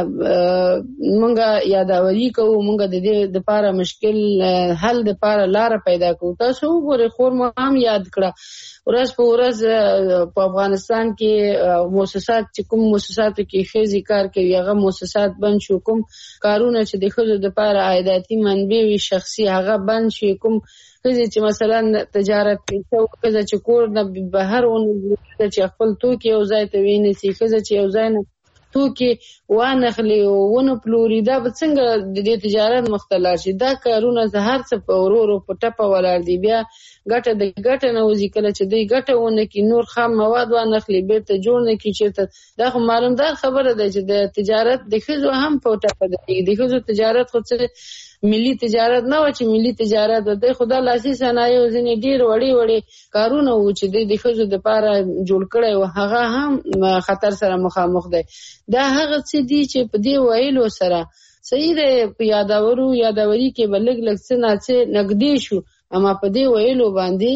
مونږه یاداوري کوو، مونږه د دې دپاره مشکل حل دپاره لاره پیدا کوو. تاسو وګورئ خور مو هم یاد کړه ورځ په ورځ په افغانستان کې مؤسسات چې کوم مؤسساتو کې ښځې کار کوي هغه مؤسسات بند شو، کوم کارونه چې د ښځو دپاره عایداتي منبع وي شخصي هغه بند شي، کوم ښځې چې مثلا تجارت پیشه ښځه چې کور نه بهر ونه چې خپل توکي یو ځای ته وینیسي، ښځه چې یو ځای نه توکي وانخلي او ونه پلوري، دا به څنګه د دې تجارت مخته لاړ شي؟ دا کارونه زه هر څه په ورو ورو په ټپه ولاړ دي. بیا ګټه د ګټه نه وځي، کله چې دوی ګټه ونه کړي نور خام مواد وانخلي بیرته جوړ نه کړي چېرته. دا خو معلومدار خبره ده چې د تجارت د ښځو هم په ټپه ده. د ښځو تجارت خو څه ملي تجارت نه و چې ملي تجارت د خدا لاسي صنایع ځینې ډېر وړې وړې کارونه وو چې د ښځو دپاره جوړ کړی و هغه هم خطر سره مخامخ دی. دا هغه څه دي چې په دې ویلو سره صحیح دی په یاداورو یاداوري کې به لږ لږ څه ناڅه نږدې شو، اما په دې ویلو باندې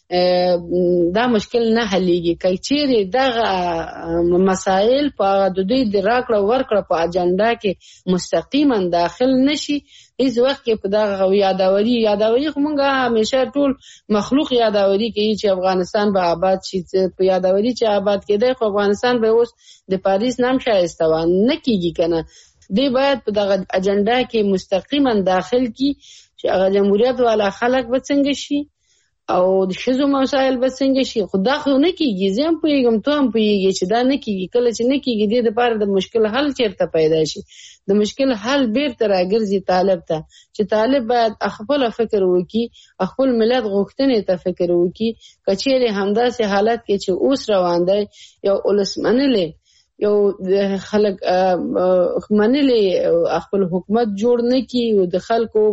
دا مشکل نه حلیږي. که چیرې دغه مسایل په د دوی د راکړه ورکړه په اجنډا کې مستقیما داخل نشي هیڅ وخت کې په دغه یاداوري یاداوري خو مونږ همیشه ټول مخلوق یاداوري کوي چې افغانستان به آباد شي. په یاداوري چې آباد کېدی خو افغانستان به اوس د پاریس نام شایسته و نه کېږي که نه. دی باید په دغه اجنډا کې مستقیما داخل کی چې هغه جمهوریت والا خلک به څنګه شي او د ښځو مسایل به څنګه شي. خو دا خو نه کېږي، زه هم پوهېږم ته هم پوهېږي چې دا نه کېږي. کله چې نه کېږي دې دپاره د مشکل حل چېرته پیدا شي؟ د مشکل حل بیرته راګرځي طالب ته چې طالب باید خپله فکر وکړي، خپل ملت غوښتنې ته فکر وکړي. که چېرې همداسې حالت کې چې اوس روان دی یو اولس منلی یو خلک منلی خپل حکومت جوړ نه کړي او د خلکو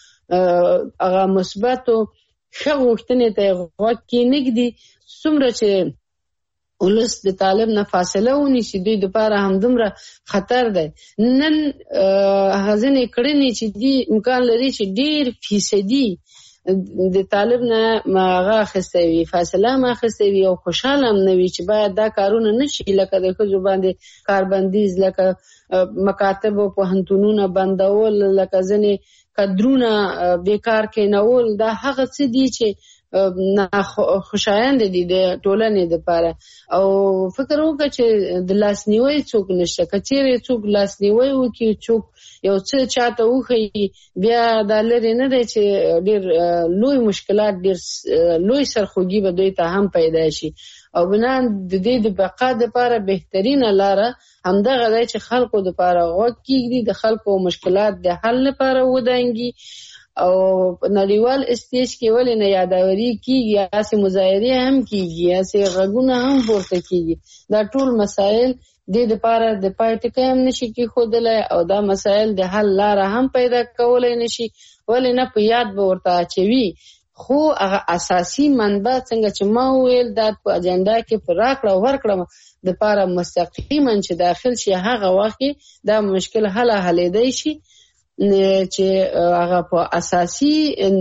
هغه مثبتو ښه غوښتنې ته یې غوږ کېنږدي، څومره چې ولس د طالب نه فاصله ونیسي دوی دپاره همدومره خطر دی. نن هغه ځینې کړنې چې دي امکان لري چې ډېر فیصدي د طالب نه ماغه خستوي فاصله ما خستوي او خوشاله هم نه وي چې باید دا کارونه نشي، لکه د ښځو باندې کاربندیز، لکه مکاتب او پوهنتونونه بندول، لکه ځینې کدرونه بیکار کېنول. دا هغه څه دي چې نه خوشایند دي د ټولنې لپاره. او فکر وکړه چې د لاسنیوي څوک نشته، کچېرې څوک لاسنیوي وکړي، څوک یو څه چاته وښیي، بیا دا لري نه دی چې ډېر لوی مشکلات، ډېر لوی سرخوږي به دوی ته هم پیدا شي. او بنا د دې د بقا لپاره بهترینه لاره همدغه دی چې خلکو لپاره غوږ کېږدي، د خلکو مشکلات د حل لپاره ودانګي. او نړیوال استیج کې ولې نه یاداوري کیږي، اسې مظاهرې هم کیږي، اسې غږونه هم پورته کیږي. دا ټول مسائل د دې لپاره د پای ټکی هم نشي کېښودلی او دا مسائل د حل لاره هم پیدا کولی نشي. ولې نه په یاد به ورته اچوي، خو هغه اساسي منبع څنګه چې ما وویل دا په اجنډا کې په راکړه ورکړه د لپاره مستقیما چې داخل شي، هغه وخت دا مشکل حل حلېدی شي چې هغه په اساسي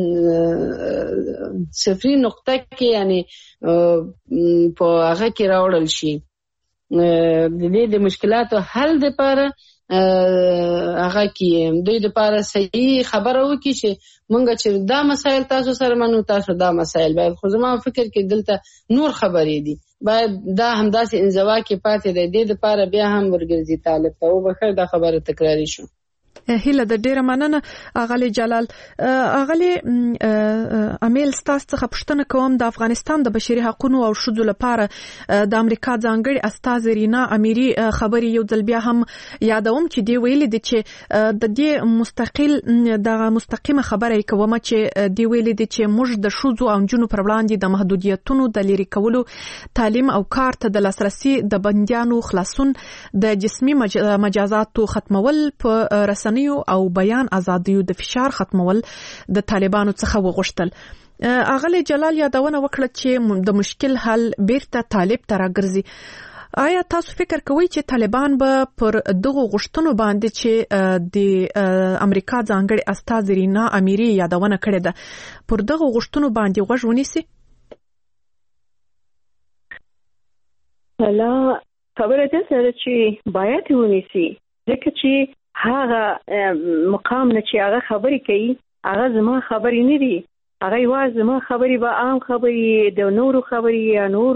صفري نقطه کې یعنی په هغه کې راوړل شي. د دې د مشکلاتو حل لپاره هغه کې دوی لپاره صحیح خبره وکړي چې مونږ چې دا مسائل تاسو سره منو، تاسو دا مسائل باید. خو زما فکر کې دلته نور خبرې دي، باید دا همداسې انزوا کې پاتې دی. دې لپاره بیا هم ورګرځي طالب ته وبخښه دا خبره تکراری شو. هیله د ډیره مننه اغلی جلال. اغلی امیل ستاسو څخه پوښتنه کوم، د افغانستان د بشري حقوقو او ښځو لپاره د امریکا ځانګړي استاذ رینا اميري خبري یو ځل بیا هم یادوم چې دی ویلي دي چې د دې مستقل د مستقیمه خبره کوم چې دی ویلي دي چې موږ د ښځو او جنونو پر وړاندې د محدودیتونو د لری کولو، تعلیم او کار ته د لاسرسي، د بندیانو خلاصون، د جسمي مجازاتو ختمول، په رسنیو او بیان ازادیو د فشار ختمول د طالبانو څخه وغوښتل. اغلی جلال یادونه وکړه چې د مشکل حل بیرته طالب ته راګرځي. آیا تاسو فکر کوئ چې طالبان به پر دغه غوښتنو باندې چې د امریکا ځانګړي استاذ رینا اميري یادونه کړې ده، پر دغه غوښتنو باندې غوږ ونیسي؟ لا خبره ده چې باید ونیسي، ځکه چې هغه مقام نه چې هغه خبرې کوي، هغه زما خبرې نه دي، هغه یوازې زما خبرې به عام خبرې د نورو خبرې یا نور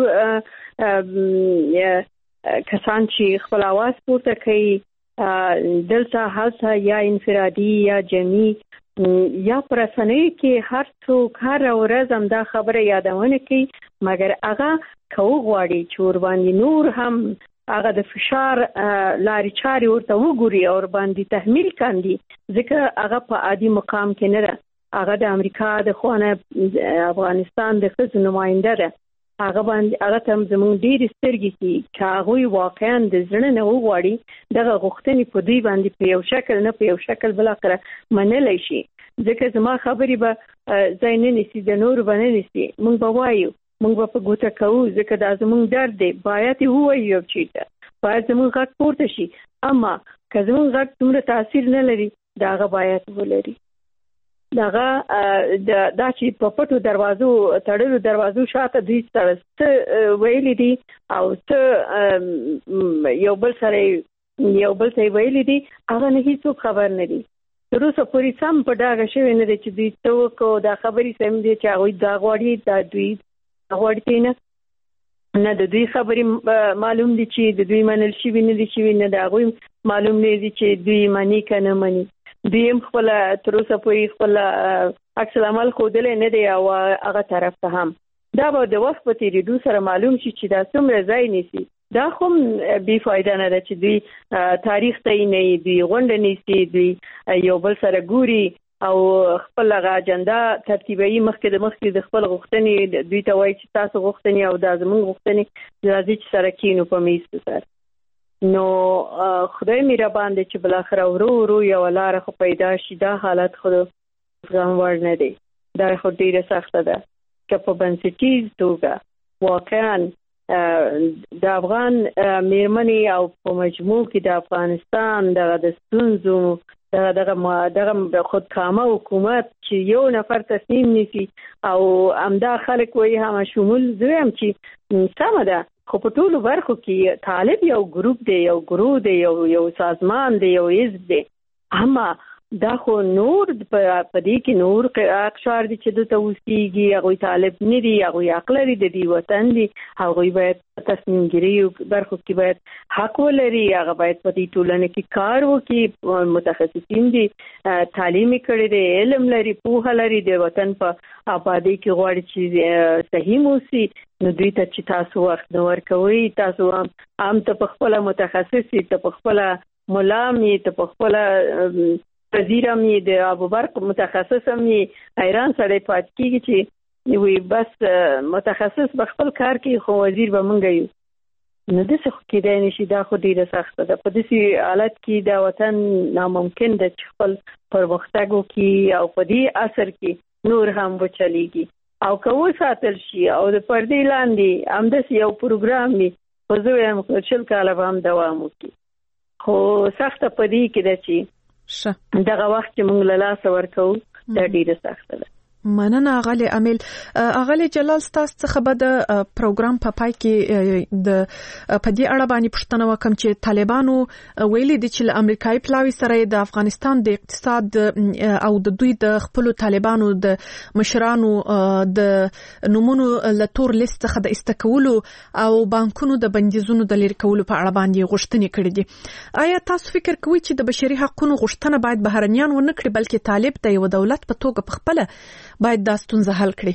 کسان چې خپل اواز پورته کوي دلته هلته یا انفرادي یا جمعي یا پرسنۍ کې هر څوک هر ورځ هم دا خبره یادونه کوي، مګر هغه کو غواړي چې ور باندې نور هم هغه د فشار لاري چاري ورته وګوري او باندې تحمیل کاندي، ځکه هغه په عادي مقام کې نه ده. هغه د امریکا د خوانه افغانستان د ښځو نماینده ده، هغه باندې هغه تم زموږ ډېرې سترګې دي چې هغوی واقعا د زړه نه وغواړي دغه غوښتنې په دوی باندې په یو شکل نه په یو شکل بالاخره منلی شي. ځکه زما خبرې به ځای نه نیسي، د نورو به نه نیسي، موږ به وایو، موږ به په ګوته کوو، ځکه دا زموږ درد دی، باید یې ووایو یو چی ته، باید زموږ غږ پورته شي. اما که زموږ غږ دومره تاثیر نه لري، دا هغه باید ولري. دغه دا چې په پټو دروازو تړلو دروازو شاته دوی سره څه ویلي دي او څه یو بل سره یو بل څه ویلي دي، هغه نه هیڅوک خبر نه دي. تر اوسه پورې سم په ډاګه شوی نه دی چې دوی څه وکړو، دا خبرې سم دي چې هغوی دا غواړي، دا دوی غواړي نه نه د دوی خبرې معلوم دي چې د دوی منل شوي نه دي شوي، نه د هغوی معلوم نه دي چې دوی مني که نه مني. دوی هم خپل تر اوسه پورې خپل عکس العمل ښودلی نه دی او هغه طرف ته هم. دا به د وخت په تېرېدو سره معلوم شي چې دا څومره ځای نیسي. دا خو بې فایده نه ده چې دوی تاریخ ته یې نه یي، دوی غونډه نیسي، دوی یو بل سره ګوري او خپل هغه اجنډا ترتیبوي، مخکې د مخکې د خپل غوښتنې دوی ته وایي چې تاسو غوښتنې او دا زموږ غوښتنې راځي چې سره کینو په میز سره. نو خدای مهربان دی چې بالاخره ورو ورو یو لاره خو پیدا شي. دا حالت خو زغم وړ نه دی، دا خو ډیره سخته ده که په بنسټیز توګه واقعا د افغان میرمنې او په مجموع کې د افغانستان دغه د ستونزو دغه دغه خودکامه حکومت چې یو نفر تصمیم نیسي او امدا خلک وایي هم شمول زویم چې سم ده، خو په ټولو برخو کې طالب یو ګروپ دی، یو ګروه دی، یو یو سازمان دی، یو حزب دی. اما دا خو نور په دې کې نور اقشار دي چې دلته اوسېږي، هغوی طالب نه دي، هغوی حق لري، د دې وطن دي، هغوی باید تصمیم ګیري برخو کې باید حق ولري، هغه باید په دې ټولنه کې کار وکړي، متخصصین دي، تعلیم کړي دي، علم لري، پوهه لري، د وطن په آبادی کې غواړي چې صحیح موسي، نو دوی ته چې تاسو وخت نه ورکوي، تاسو هم هم ته په خپله متخصص یې، ته په خپله ملام یې، ته په خپله وزیر هم یې، د ابوبرق متخصص هم یې، حیران سړی پاتې کېږي چې وی بس متخصص به خپل کار کوي خو وزیر به مونږ یو. نو داسې خو کېدای نه شي، دا خو ډېره سخته ده. په داسې حالت کې دا وطن ناممکن ده چې خپل پرمختګ وکړي او په دې عصر کې نور هم وچلېږي. او که وساتل شي او د پردې لاندې همداسې یو پروګرام وي، خو زه وایم شل کاله به هم دوام وکړي. خو سخته په دې کې ده چې دغه وخت چې موږ له لاسه ورکوو دا ډېره سخته ده. مننه اغلی امیل. اغلی جلال ستاسو څخه به د پروګرام په پای کې د په دې اړه باندې پوښتنه وکم چې طالبانو ویلي دي چې له امریکایي پلاوي سره د افغانستان د اقتصاد او د دوی د خپل طالبانو د مشرانو د نمونو له تور لیست څخه د استکولو او بانکونو د بندیزونو د لرې کولو په اړه باندې غوښتنې کړې دي. آیا تاسو فکر کوئ چې د بشري حقوقو غوښتنه باید بهرنیان ونه کړي بلکې طالب د یو دولت په توګه په خپل باید دا ستونزه حل کړي؟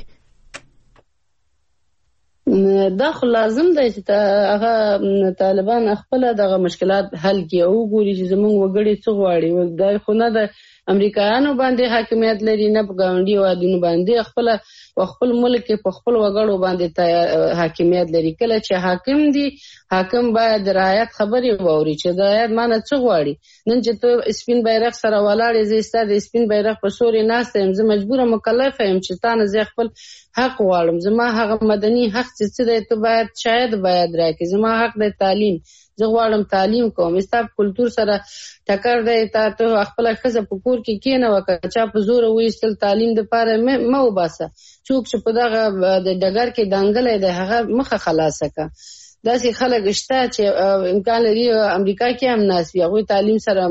دا خو لازم دی چې هغه طالبان خپل دغه مشکلات حل کړي او وګوري چې زموږ وګړي څه غواړي. دا خو نه د امریکایانو باندې حاکمیت لري، نه په ګاونډي هیوادونو باندې، خپل خپل ملک په خپل وګړو باندې حاکمیت لري. کله چې حاکم دی، حاکم باید رعایت خبرې واوري چې د رعایت معنی څه غواړي. نن چې ته سپین بیرغ سره ولاړې، زه ستا د سپین بیرغ په سوري ناسته یم، زه مجبوره مکلفه یم چې تا نه زه خپل حق غواړم. زما هغه مدني حق چې څه دی ته باید شاید باید راکړې. زما حق دی تعلیم، زه غواړم تعلیم کوم. ستا کلتور سره ټکر دی، تا ته خپل ښځه په کور کې کېنوه، که چا په زوره وایستل تعلیم دپاره مه وباسه. څوک چې په دغه د ډګر کې دنګلی دی هغه مخه خلاصه که. داسې خلک شته چې امکان لري امریکا کې هم ناست وي، هغوی تعلیم سره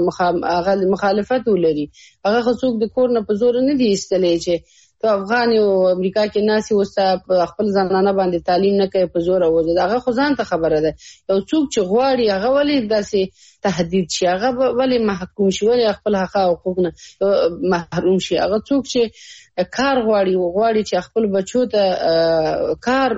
مخالفت ولري. هغه خو څوک د کور نه په زوره نه دي ایستلی چې ته افغان یو امریکا کې ناست یې، اوس په خپل زنانه باندې تعلیم نه کوي په زوره وځي. هغه خو ځان ته خبره ده. یو څوک چې غواړي هغه ولې داسې تهدید شي، هغه ولې محکوم شي، ولې خپل حق او حقوق نه محروم شي. هغه څوک چې کار غواړي غواړي چې خپل بچو ته کار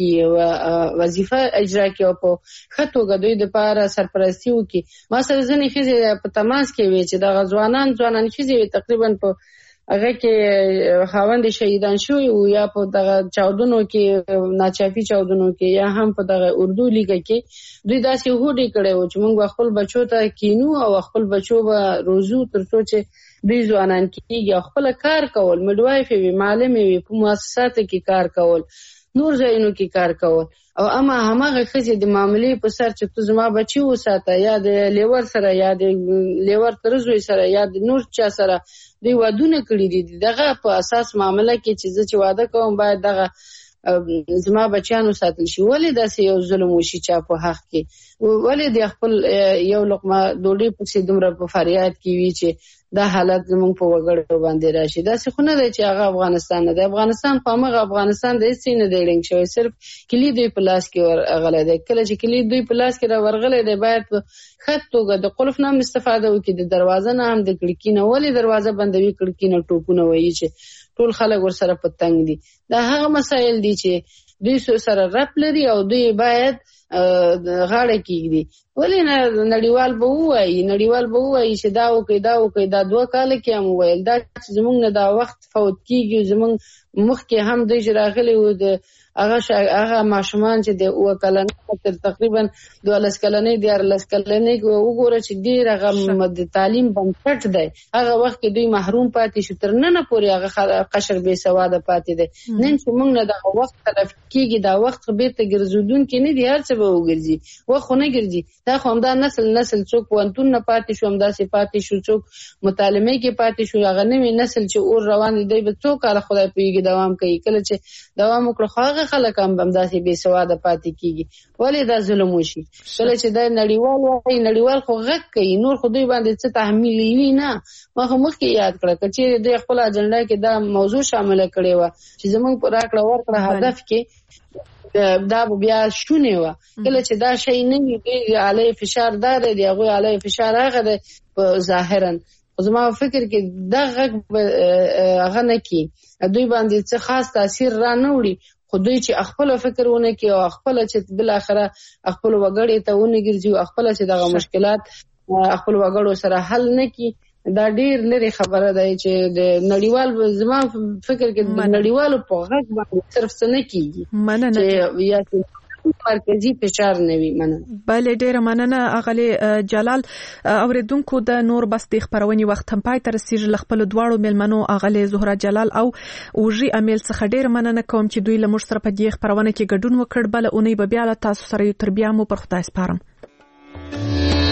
وکړي، وظیفه اجرا کړي او په ښه توګه دوی دپاره سرپرستي وکړي. ما سره ځینې ښځې په تماس کې وې چې دغه ځوانان ځوانان ښځې وې تقریبا په هغه کې خاوند شهیدان شوی او یا په دغه چاودنو کې، ناچافي چاودنو کې، یا هم په دغه اردو لیګه کې دوی داسې هوډې کړی و چې موږ خپل بچو ته کینو او خپل بچو به روزو تر څو چې دوی ځوانان کېږي او خپل کار کول، میډوایف وي، معلمې وي، په مؤسساتو کې کار کول، نور ځایونو کې کار کول. او اما هماغه ښځې د معاملې په سر چې ته زما بچي وساته، یا د لیور سره یا د لیور ترزوی سره یا د نور چا سره دوی وعدونه کړي دي، دغه په اساس معامله کې چې زه چې واده کوم باید دغه زما بچیانو ساتل شي. ولې داسې یو ظلم وشي چا په حق کې؟ ولې د خپل یو لقمه ډوډۍ پسې دومره په فریاد کې وي چې دا حالت زموږ په وګړو باندې راشي؟ داسې خو نه دی چې هغه افغانستان نه دی. افغانستان خو همغه افغانستان دی، هېڅ نه دی ړنګ شوی، صرف کلي دوی په لاس کې ورغلی دی. کله چې کلي دوی په لاس کې را ورغلی دی باید په ښه توګه د قلف نه هم استفاده وکړي، د دروازه نه هم، د کړکۍ نه. ولې دروازه بندوي، کړکۍ نه ټوپونه وایي چې ټول خلک ورسره په تنګ دي؟ دا هغه مسایل دي چې دوی سره ربط لري او دوی باید غاړه کېږدي. ولې نه نړیوال به ووایي نړیوال به ووایي چې دا وکړئ دا وکړئ. دا دوه کاله کې هم وویل دا چې زموږ نه دا وخت فوت کېږي. زموږ مخکې هم دوی چې راغلي وو د هغه هغه ماشومان چې د او کلنې تر تقریبا دولس کلنې د ارلس کلنې وګوره چې ډیر هغه د تعلیم بنسټ دی هغه وخت کې دوی محروم پاتې شو تر نن پورې هغه قشر بې سواده پاتې دی نن چې موږ نه دا وخت تلف کیږي دا وخت بیرته ګرځودون کې نه دی هر څه به وګرځي وخت نه ګرځي دا خو همدا نسل نسل څوک وانتون نه پاتې شو همدا سي پاتې شو څوک مطالعه کې پاتې شو هغه نوې نسل چې اور روان دی به څوک کال خدای پیږي دوام کوي کله چې دوام وکړي خو هغه خلک هم همدا سي بې سواده پاتې کیږي ولې دا ظلم وشي کله چې دا نړیوال وایي نړیوال خو غږ کوي نور خو دوی باندې څه تحمیل وي نه ما خو مخکې یاد کړه چې د خپل اجنډا کې دا موضوع شامل کړي و چې زموږ پر راکړه ورکړه هدف کې دا بیا شونه و کله چې دا شی نه وي دی علی فشار دار دی هغه علی فشار هغه د ظاهرا زما فکر کې دا غږ هغه نه کی دوی باندې څه خاص تاثیر را نه وړي خو دوی چې خپل فکرونه کوي او خپل چې بل اخره خپل وګړي ته ونی ګرځي او خپل چې دغه مشکلات خپل وګړو سره حل نه کی دا ډیر لري خبره ده چې د نړیوال زما فکر کې د نړیوالو په غږ باندې صرف څه نه کیږي چې یا مرکزی فشار نه وي مننه بل ډیر مننه اغلی جلال اوریدونکو د نور بس د خبرونې وخت هم پای تر سیج خپل دواړو ملمنو اغلی زهره جلال او اوجي امیل څخه ډیر مننه کوم چې دوی له مشر سره په دې خبرونه کې ګډون وکړ بل اونۍ به بیا له تاسو سره یو تربیه مو پر خدای سپارم